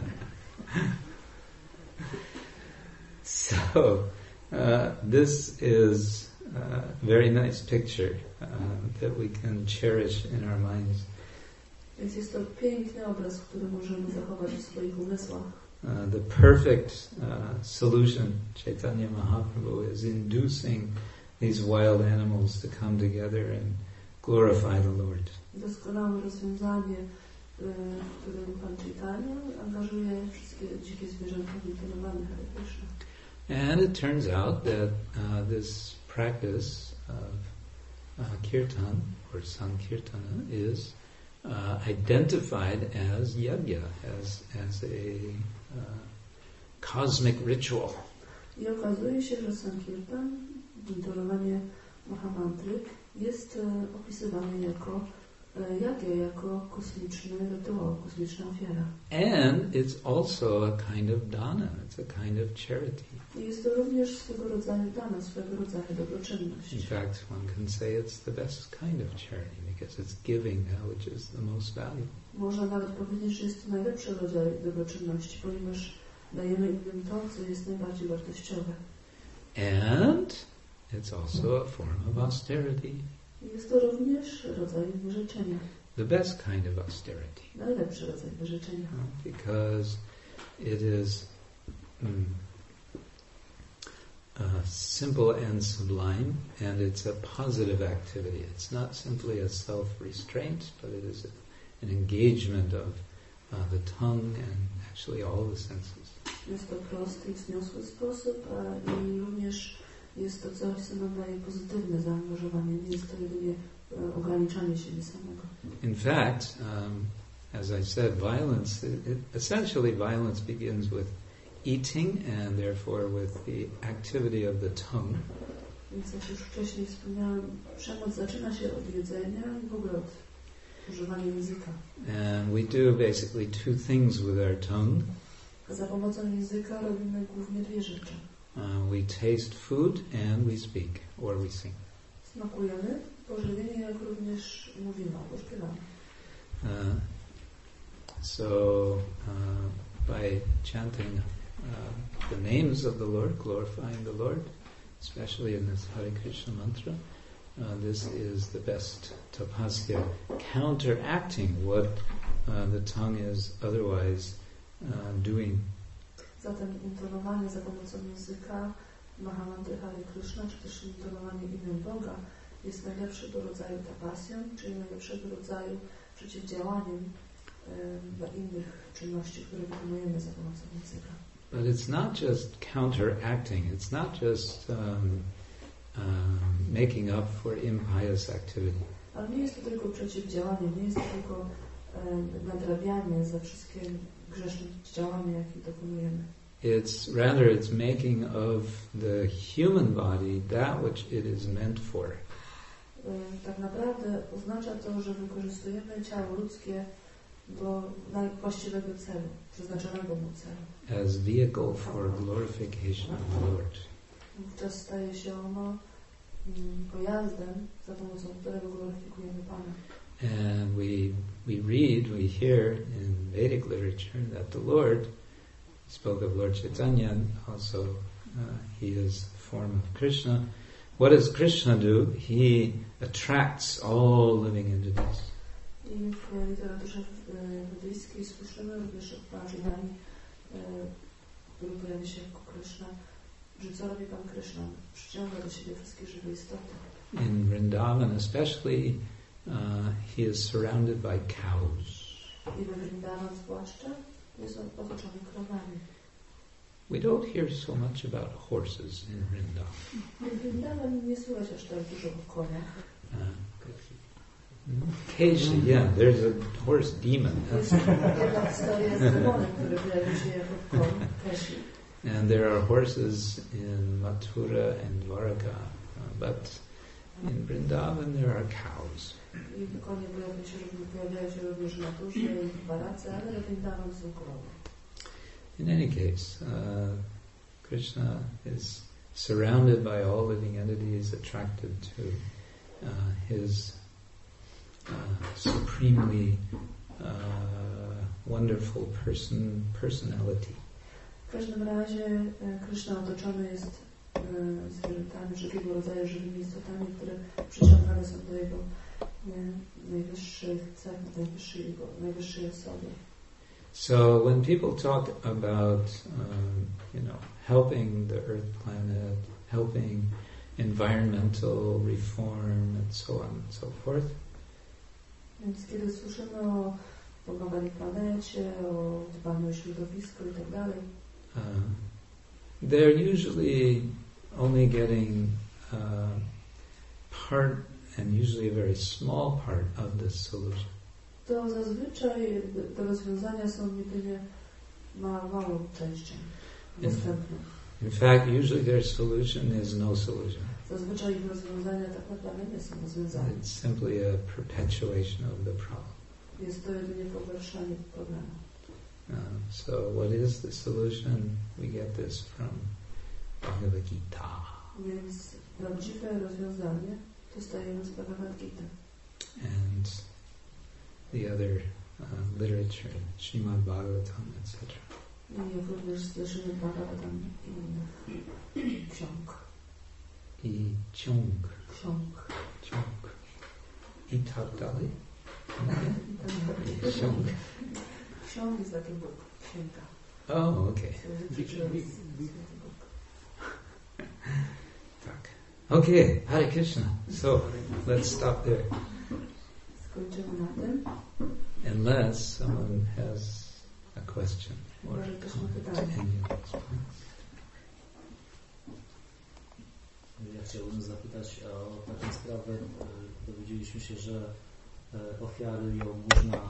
A: So, this is a very nice picture that we can cherish in our minds.
B: Więc jest to piękny obraz, który możemy zachować w swoich umysłach.
A: The perfect solution, Chaitanya Mahaprabhu is inducing these wild animals to come together and glorify the Lord.
B: Doskonałe rozwiązanie, w którym Pan Chaitanya angażuje wszystkie dzikie zwierzęta w intonowanie Hare Krishna.
A: And it turns out that this practice of kirtan, or sankirtana, is identified as yajna, as a cosmic ritual.
B: I okazuje się, że sankirtan, intonowanie Mahamantry, jest opisywane jako yajna, jako kosmiczny rytuał, kosmiczna ofiara.
A: And it's also a kind of dana, it's a kind of charity.
B: I jest to również swego rodzaju dana, swego rodzaju dobroczynność.
A: In fact, one can say it's the best kind of charity because it's giving that which is the most valuable.
B: Można nawet powiedzieć, że jest to najlepszy rodzaj dobroczynności, ponieważ dajemy innym to, co jest najbardziej wartościowe.
A: And it's also a form of austerity.
B: I jest to również rodzaj wyrzeczenia.
A: The best kind of austerity.
B: Najlepszy rodzaj wyrzeczenia.
A: Because it is simple and sublime, and it's a positive activity. It's not simply a self-restraint, but it is an engagement of the tongue and actually all the senses.
B: Jest to prosty i wzniosły sposób, i również jest to coś, co nam daje pozytywne zaangażowanie. Nie jest to jedynie ograniczanie siebie samego.
A: In fact, as I said, essentially violence begins with eating and therefore with the activity of the tongue.
B: Więc jak już wcześniej wspomniałem, przemoc zaczyna się od jedzenia i w ogóle od używania języka.
A: And we do basically two things with our tongue.
B: A za pomocą języka robimy głównie dwie rzeczy.
A: We taste food and we speak or we sing.
B: Smakujemy pożywienie, jak również mówimy albo śpiewamy.
A: By chanting the names of the Lord, glorifying the Lord, especially in this Hare Krishna mantra, this is the best tapasya, counteracting what the tongue is otherwise doing.
B: Zatem intonowanie za pomocą języka Mahamantry Hare Krishna, czy też intonowanie imion Boga jest najlepszego rodzaju tapasją, czyli najlepszego rodzaju przeciwdziałaniem dla innych czynności, które wykonujemy za pomocą języka.
A: But it's not just counteracting, it's not just making up for impious activity.
B: Ale nie jest to tylko przeciwdziałanie, nie jest to tylko nadrabianie za wszystkie grzeszne działania, jakie dokonujemy.
A: It's making of the human body that which it is meant for.
B: Tak naprawdę oznacza to, że wykorzystujemy ciało ludzkie do właściwego celu, przeznaczonego mu celu.
A: As vehicle for glorification of the Lord.
B: Wówczas staje się ono pojazdem, za pomocą którego gloryfikujemy Pana.
A: And we hear in Vedic literature that the Lord spoke of Lord Chaitanya, also he is a form of Krishna. What does Krishna do? He attracts all living entities.
B: I w literaturze buddyjskiej słyszymy również o Bhajani, który pojawia się jako Krishna, że co robi Pan Krishna? Przyciąga do siebie wszystkie żywe istoty.
A: In Vrindavan especially, he is surrounded by cows.
B: I we Vrindavan zwłaszcza jest on otoczony krowami.
A: We don't hear so much about horses in Vrindavan.
B: W Vrindavan nie słychać aż tak dużo o koniach.
A: Occasionally, yeah, there's a horse demon.
B: Jest jedna historia z demonem, który pojawił się jako koń, Keshi.
A: And there are horses in Mathura and Dwaraka, but in Vrindavan there are cows.
B: I konie pojawiają się również w Maturze i w Dwarace, ale w Vrindavan są krowy.
A: In any case, Krishna is surrounded by all living entities, attracted to his supremely wonderful personality.
B: W każdym razie Krishna otoczony jest zwierzętami, wszelkiego rodzaju żywymi istotami, które przyciągane są do jego najwyższych cech, najwyższej osoby.
A: So when people talk about helping the earth planet, helping environmental reform and so on and so forth,
B: więc kiedy słyszymy o pomaganiu planecie, o dbaniu o środowisko i tak dalej,
A: they're usually only getting part, and usually a very small part, of the solution.
B: To zazwyczaj te rozwiązania są jedynie małą częścią dostępną.
A: In fact, usually their solution is no solution.
B: Zazwyczaj ich rozwiązania tak naprawdę nie są rozwiązaniem.
A: It's simply a perpetuation of the problem.
B: Jest to jedynie pogarszanie problemu.
A: So what is the solution? We get this from Bhagavad Gita.
B: Więc prawdziwe rozwiązanie dostajemy z Bhagavad Gita.
A: And the other literature, Srimad Bhagavatam, etc.
B: I również z Srimad Bhagavatam i innych ksiąg.
A: I Chung.
B: Ksiąg.
A: I tak dalej. Ksiąg.
B: Ksiąg is like a book. Księga.
A: Oh, okay. Tak. Okay, Hare Krishna. So, let's stop there.
B: Skończymy na tym.
A: Unless someone has a question or comment to any of those points.
C: Ja chciałbym zapytać o taką sprawę. Dowiedzieliśmy się, że ofiary jałmużna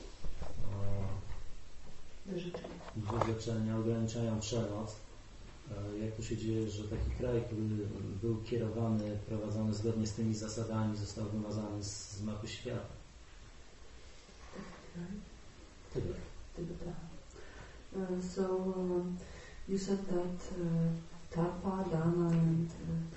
C: wyrzeczenia ograniczają przemoc. Jak to się dzieje, że taki kraj, który był kierowany, prowadzony zgodnie z tymi zasadami, został wymazany z mapy świata? Tybet.
B: So you said that Tapa, Dana and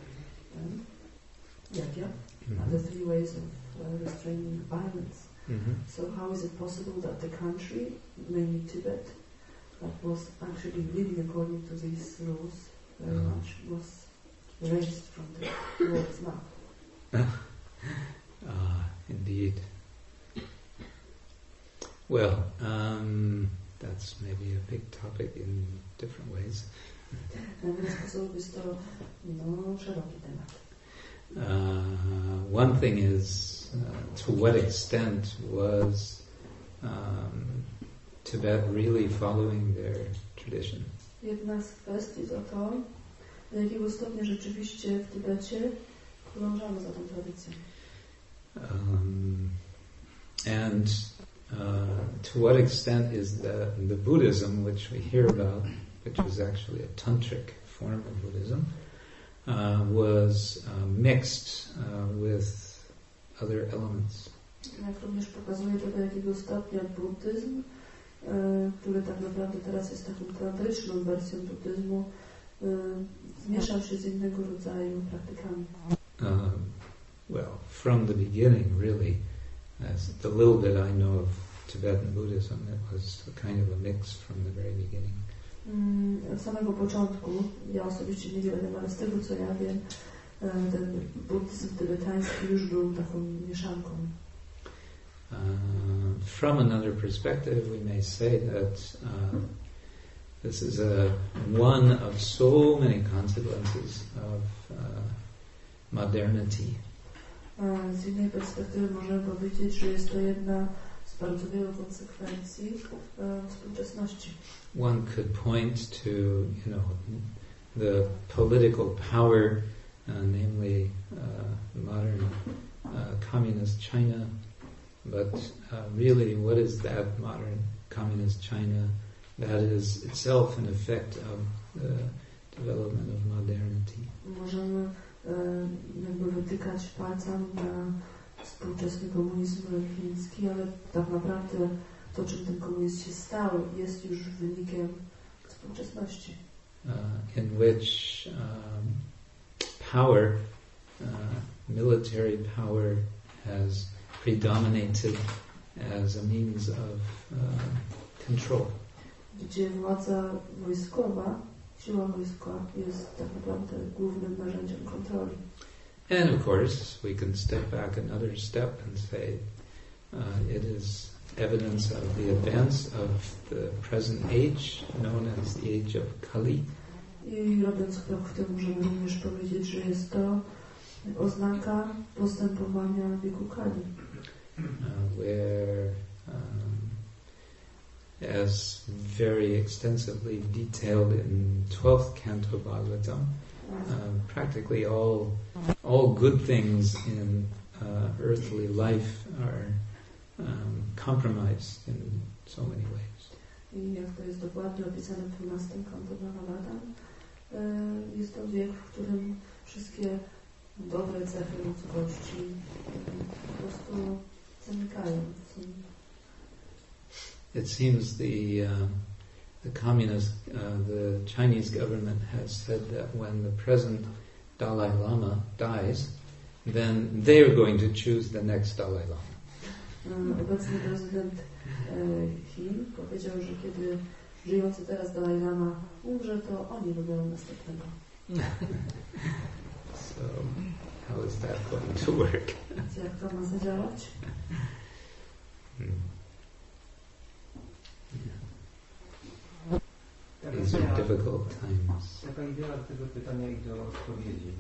B: Yajna are the three ways of restraining violence.
A: Mm-hmm.
B: So how is it possible that the country, mainly Tibet, that was actually living according to these rules very much, was erased from the world's map?
A: Indeed. Well, that's maybe a big topic in different ways.
B: W ten sposób jest to szeroki temat.
A: One thing is to what extent was Tibet really following their tradition?
B: Jedna z kwestii to to, do jakiego stopnia rzeczywiście w Tybecie podążamy za tą tradycją.
A: And to what extent is the Buddhism, which we hear about, which was actually a tantric form of Buddhism, was mixed with other elements.
B: Jak również pokazuje to, do jakiego stopnia buddyzm, który tak naprawdę teraz jest taką tantryczną wersją buddyzmu, zmieszał się z innego rodzaju praktykami.
A: Well, from the beginning, really, as the little bit I know of Tibetan Buddhism, it was a kind of a mix from the very beginning.
B: Od samego początku, ja osobiście niewiele wiem, ale z tego co ja wiem, ten buddyzm tybetański już był taką mieszanką.
A: From another perspective, we may say that this is one of so many consequences of modernity.
B: Z innej perspektywy możemy powiedzieć, że jest to jedna z bardzo wielu konsekwencji współczesności.
A: One could point to, the political power, namely modern communist China. But really, what is that modern communist China? That is itself an effect of the development of modernity.
B: Możemy jakby wytykać palcem na współczesny komunizm chiński, ale tak naprawdę to, czym ten komunizm się stał, jest już wynikiem współczesności.
A: In which power, military power, has predominated as a means of control.
B: Gdzie władza wojskowa, siła wojska jest tak naprawdę głównym narzędziem kontroli.
A: And of course, we can step back another step and say it is evidence of the advance of the present age, known as the age of Kali.
B: I robiąc krok w tym, możemy również powiedzieć, że jest to oznaka postępowania wieku Kali.
A: Where, as very extensively detailed in 12th canto Bhagavatam, practically all good things in earthly life are compromised in so many ways.
B: I jak to jest dokładnie opisane w 12 kanto Bhagavatam, jest to wiek, w którym wszystkie dobre cechy ludzkości po prostu zanikają.
A: It seems the communist, the Chinese government has said that when the present Dalai Lama dies, then they are going to choose the next Dalai Lama.
B: Obecny prezydent Chin powiedział, że kiedy żyjący teraz Dalai Lama umrze, to oni wybiorą następnego.
A: So, how is that going to work?
B: Jak to ma zadziałać?
A: These are difficult times.
E: Taka idea do tego pytania i do odpowiedzi.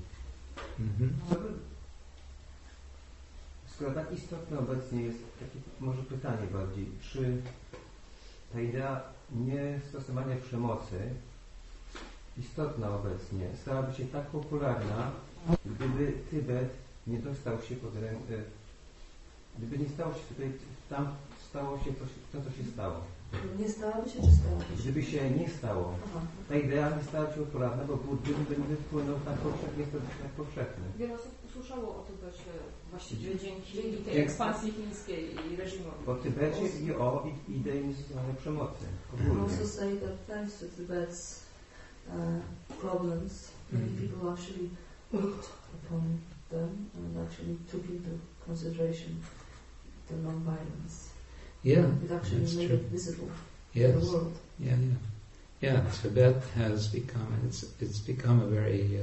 E: Skoro tak istotne obecnie jest takie może pytanie bardziej, czy ta idea niestosowania przemocy istotna obecnie stałaby się tak popularna, gdyby Tybet nie dostał się pod rękę, gdyby nie stało się tutaj, tam stało się to, co się stało.
B: Nie stałaby się, czy stałaby się?
E: Gdyby się nie stało, ta idea nie stała się popularna, bo buddyzm by wpłynął tak powszechnie, jest to tak powszechny.
F: Wiele osób usłyszało o Tybecie właściwie dzięki tej ekspansji chińskiej i reżimowi.
E: O Tybecie i o idei niestosowania przemocy.
B: Also say that thanks to Tibet's problems, many people actually looked upon them and actually took into consideration the non-violence.
A: Yeah,
B: it actually
A: that's
B: made
A: true.
B: it visible
A: Yes.
B: to the world.
A: Yeah. Tibet has become it's become a very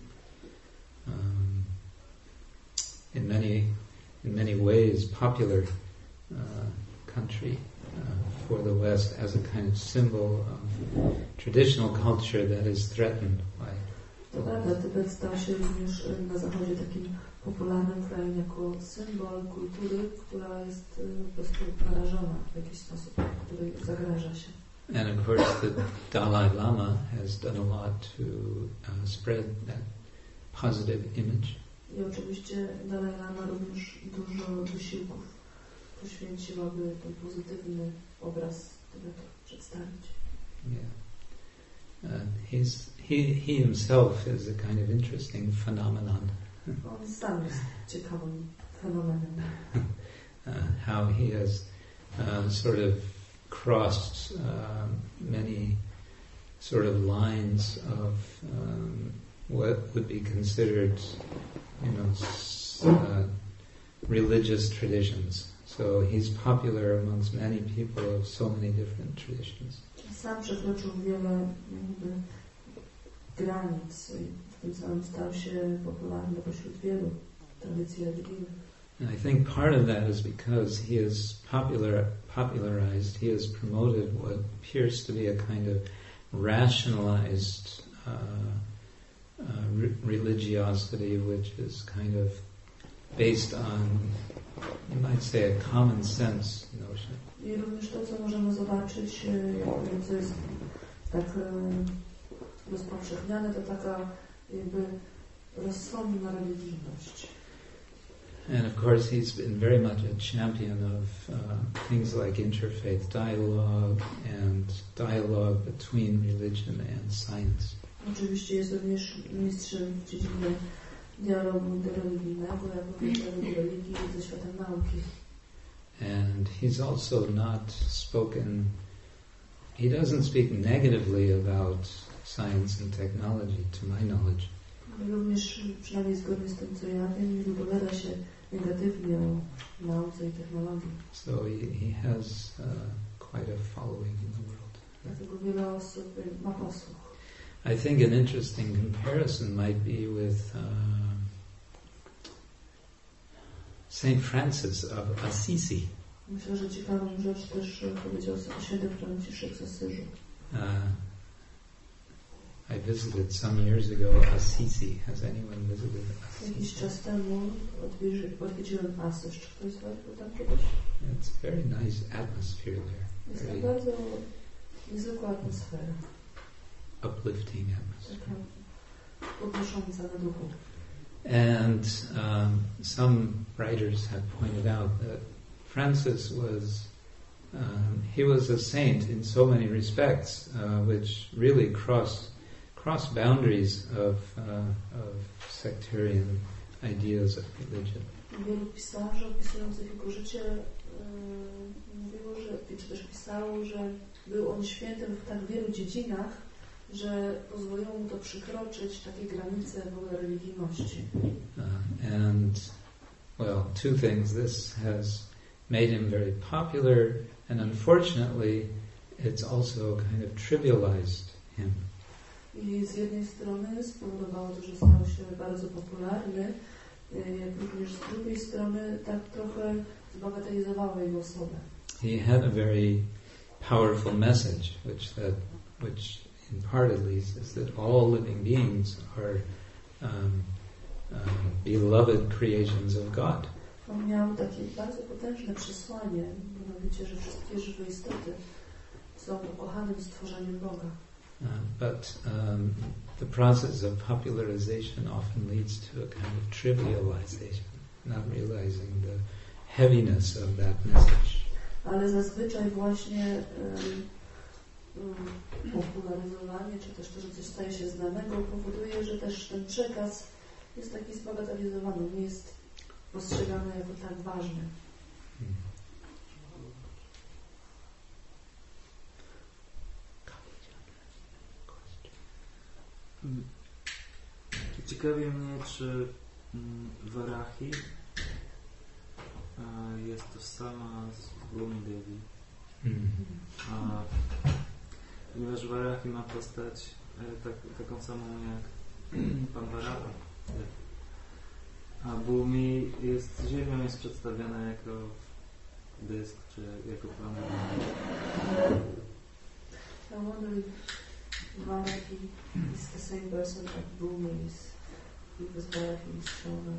A: in many ways popular country for the West as a kind of symbol of traditional culture that is threatened by.
B: To prawda, Tybet stał się również na Zachodzie takim popularnym krajem jako symbol kultury, która jest po prostu narażona w jakiś sposób, której zagraża się.
A: And of course the Dalai Lama has done a lot to spread that positive image.
B: I oczywiście Dalai Lama również dużo wysiłków poświęcił, aby ten pozytywny obraz Tybetu przedstawić.
A: Yeah. He himself is a kind of interesting phenomenon.
B: On sam jest ciekawym fenomenem.
A: How he has sort of crossed many sort of lines of what would be considered, religious traditions. So he's popular amongst many people of so many different traditions.
B: Sam przekroczył wiele granic i w tym samym stał się popularny pośród wielu tradycji religijnych.
A: And I think part of that is because he has popularized, he has promoted what appears to be a kind of rationalized religiosity, which is kind of based on, you might say, a common sense notion.
B: I również to, co możemy zobaczyć, co jest tak rozpowszechniane, to taka jakby rozsądna religijność.
A: And of course he's been very much a champion of things like interfaith dialogue and dialogue between religion and science.
B: Oczywiście jest również mistrzem w dziedzinie dialogu interreligijnego, jak również religii ze światem nauki.
A: And he's also not spoken, he doesn't speak negatively about science and technology, to my knowledge.
B: Również, przynajmniej zgodnie z tym, co ja wiem, nie wypowiada się negatywnie o nauce i technologii.
A: So he has quite a following in the world.
B: Dlatego wiele osób ma posłuch.
A: I think an interesting comparison might be with Saint Francis of Assisi.
B: Myślę, że ciekawą rzecz też powiedział święty Franciszek z Asyżu.
A: I visited some years ago Assisi. Has anyone visited Assisi?
B: Jakiś czas temu odwiedziłem Asyż. Czy ktoś z Was był tam kiedyś?
A: It's a very nice atmosphere there.
B: Jest
A: Very
B: tam bardzo niezwykła atmosfera.
A: uplifting atmosphere.
B: Taka podnosząca na duchu.
A: And some writers have pointed out that Francis was he was a saint in so many respects, which really cross boundaries of sectarian ideas of religion.
B: Wielu pisarzy opisujących jego życie mówiło, czy też pisało, że był on świętym w tak wielu dziedzinach, że pozwoliło mu to przekroczyć takie granice w ogóle religijności.
A: And well, two things. This has made him very popular, and unfortunately, it's also kind of trivialized him.
B: I z jednej strony spowodowało to, że stał się bardzo popularny, jak również z drugiej strony tak trochę zbagatelizowało jego osobę.
A: He had a very powerful message, which in part at least is that all living beings are beloved creations of God.
B: On miał takie bardzo potężne przesłanie, mianowicie, że wszystkie żywe istoty są ukochanym stworzeniem Boga.
A: But the process of popularization often leads to a kind of trivialization, not realizing the heaviness of that message.
B: Ale zazwyczaj właśnie popularyzowanie, czy też to, że coś staje się znanego, powoduje, że też ten przekaz jest taki zbagatelizowany, nie jest postrzegany jako tak ważny.
G: Ciekawi mnie, czy Varahi jest to sama z Bhumi Devi. Ponieważ Varahi ma postać taką samą jak Pan Varaha. A Bhumi jest ziemią, jest przedstawiana jako dysk, czy jako planet.
B: I wonder if Varahi is the same person that Bhumi is, because Varahi is shown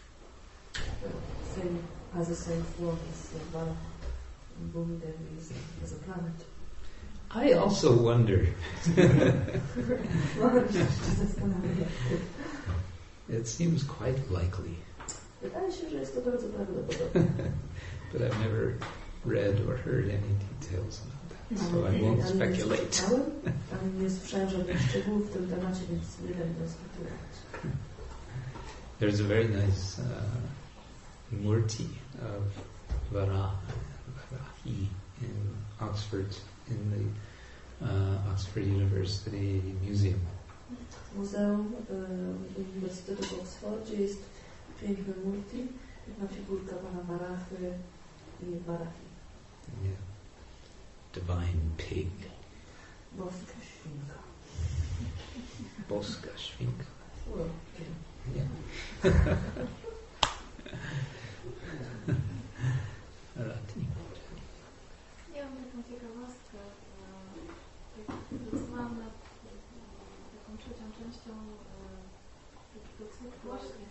B: as the same form as Varaha, and Bhumi Devi is as a planet.
A: I also wonder. It seems quite likely.
B: Wydaje się, że jest to bardzo prawdopodobne.
A: But I've never read or heard any details about that, so I won't speculate.
B: Ale nie słyszałem żadnych szczegółów w tym temacie, więc nie będę spekulować.
A: There's a very nice murti of Varahi in Oxford, in the Oxford University Museum.
B: W Muzeum Uniwersytetu w Oksfordzie jest piękny multi, jedna figurka pana Varachy i Varahi.
A: Yeah. Divine pig.
B: Boska świnka.
A: Boska świnka.
B: Yeah.
H: Ja mam taką ciekawostkę. Pracowałam nad taką trzecią częścią tego cyklu.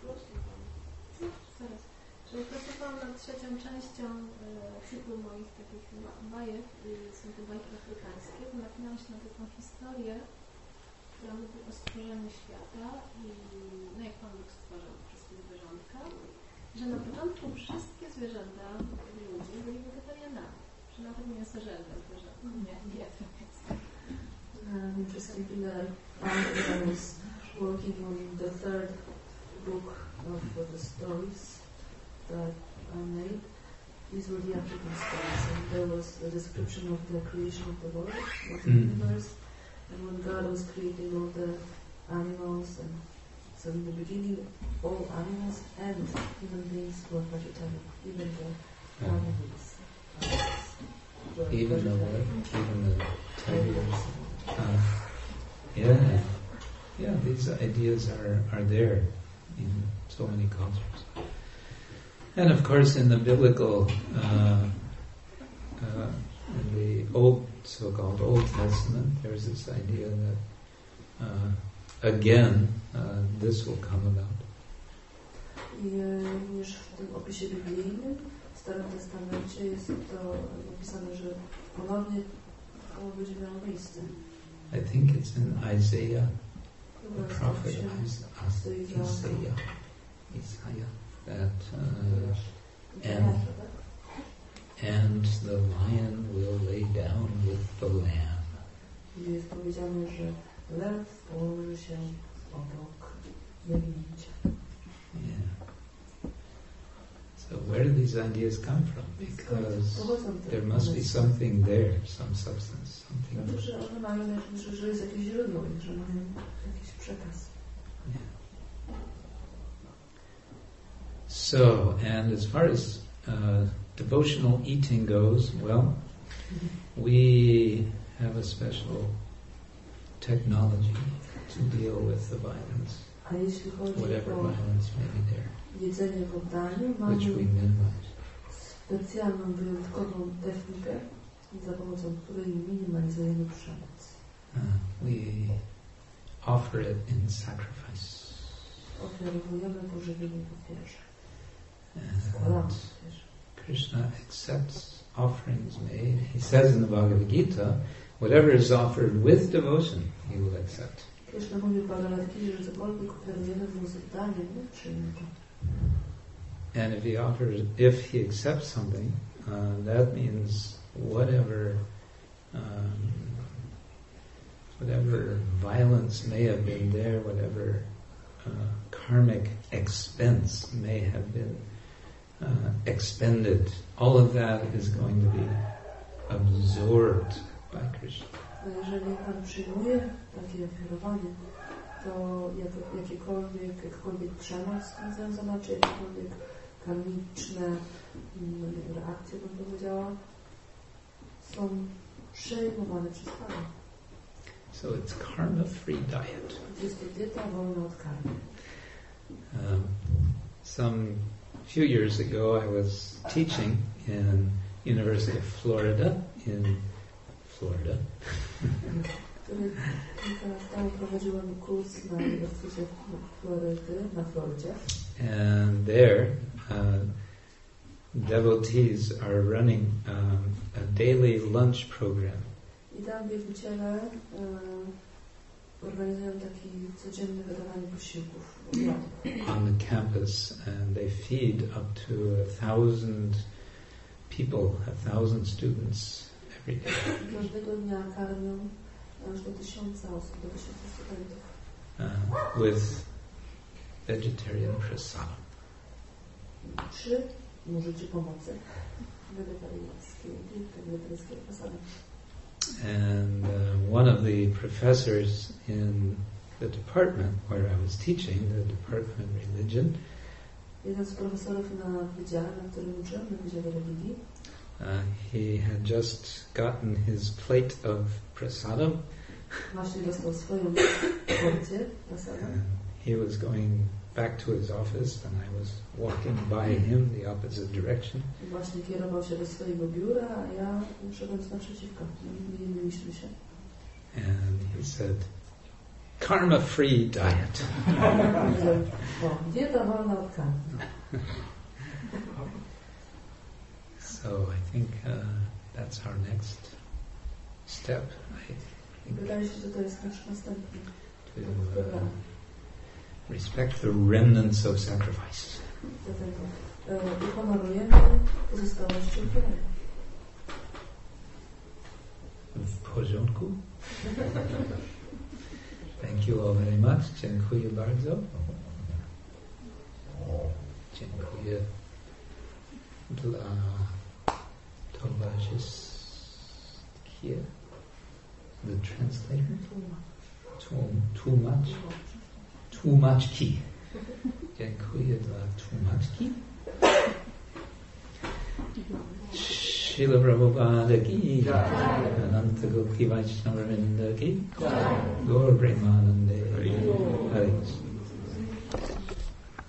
H: Pracowałam nad trzecią częścią cyklu moich takich bajek. Są to bajki afrykańskie. Natknęłam się na taką historię, która mówi o stworzeniu świata i no jak Pan Bóg stworzył wszystkie zwierzątka, że na początku wszystkie zwierzęta, ludzie byli wegetarianami, że nawet mięsożerne zwierzęta nie jedzą mięsa.
B: Interesting thing that I found when I was working on the third book of the stories that I made. These were the African stories, and there was the description of the creation of the world, of the universe, and when God was creating all the animals and So in the beginning, all animals and human beings were vegetarian, even the animals.
A: Even the tigers. Yeah, these ideas are there in so many cultures. And of course in the biblical, in the so-called Old Testament, there's this idea that again this will come about.
B: I również w tym opisie biblijnym w Starym Testamencie jest to napisane, że ponownie to będzie miało miejsce.
A: I think it's in Isaiah, the prophet Isaiah, that and the lion will lay down with the lamb.
B: Jest powiedziane, że lew położy się obok jagnięcia.
A: Yeah. So where do these ideas come from? Because there must be something there, some substance, something.
B: Dlatego, że one mają, że jest jakieś źródło, że mają jakiś przekaz.
A: Yeah. So, and as far as devotional eating goes, well, we have a special technology to deal with the violence,
B: A jeśli chodzi
A: whatever
B: o
A: violence may be there,
B: jedzenie w oddaniu, mamy
A: which we minimize.
B: specjalną, wyjątkową technikę, za pomocą której minimalizujemy przemoc.
A: We offer it in sacrifice.
B: Ofiarowujemy pożywienie w ofierze.
A: And Krishna accepts offerings made. He says in the Bhagavad Gita, whatever is offered with devotion, he will accept.
B: Krishna mówi w Bhagavad Gita, że cokolwiek ofiarujemy w oddaniu, nie przyjmie to.
A: And if he accepts something, that means whatever violence may have been there, whatever karmic expense may have been expended, all of that is going to be absorbed by Krishna.
B: Jeżeli Pan przyjmuje takie ofiarowanie, to jakkolwiek przemoc związana, czy jakiekolwiek karmiczne reakcje, bym powiedziała, są przejmowane przez Pana.
A: So it's karma-free diet.
B: Jest to dieta wolna od karmy.
A: Some few years ago I was teaching in University of Florida in Florida.
B: Kilka lat temu prowadziłem kurs na Uniwersytecie Florydy, na Florydzie.
A: And there devotees are running a daily lunch program.
B: I tam wielbiciele organizują taki codzienny wydawanie posiłków.
A: On the campus, and they feed up to 1,000 people, 1,000 students every day.
B: Każdego dnia karmią aż do 1000 osób, do 1000 studentów.
A: With vegetarian prasadam.
B: Przy użyciu pomocy wegetariańskiej prasadam.
A: And one of the professors in the department where I was teaching, the Department of Religion,
B: jeden z profesorów na wydziale, na którym uczyłem, na Wydziale Religii,
A: he had just gotten his plate of prasadam.
B: Właśnie dostał swoją porcję prasadam.
A: He was going back to his office and I was walking by him the opposite direction.
B: I właśnie kierował się do swojego biura, a ja szedłem naprzeciwko. Nie mieliśmy się.
A: And he said, karma-free diet.
B: Dieta wolna od karmy.
A: So I think that's our next step.
B: Wydaje się, że to jest nasz następny
A: To respect the remnants of sacrifice.
B: Dlatego uhonorujemy pozostałości ofiary.
A: W porządku? Thank you all very much. Dziękuję bardzo. Dziękuję dla towarzyskie. The translator? Tłumacz. tłumaczki. Dziękuję dla tłumaczki. Srila Prabhupada ki, Ananta Gopti Vaishnava Vrinda ki, Gaur Premanande. Hare Krishna.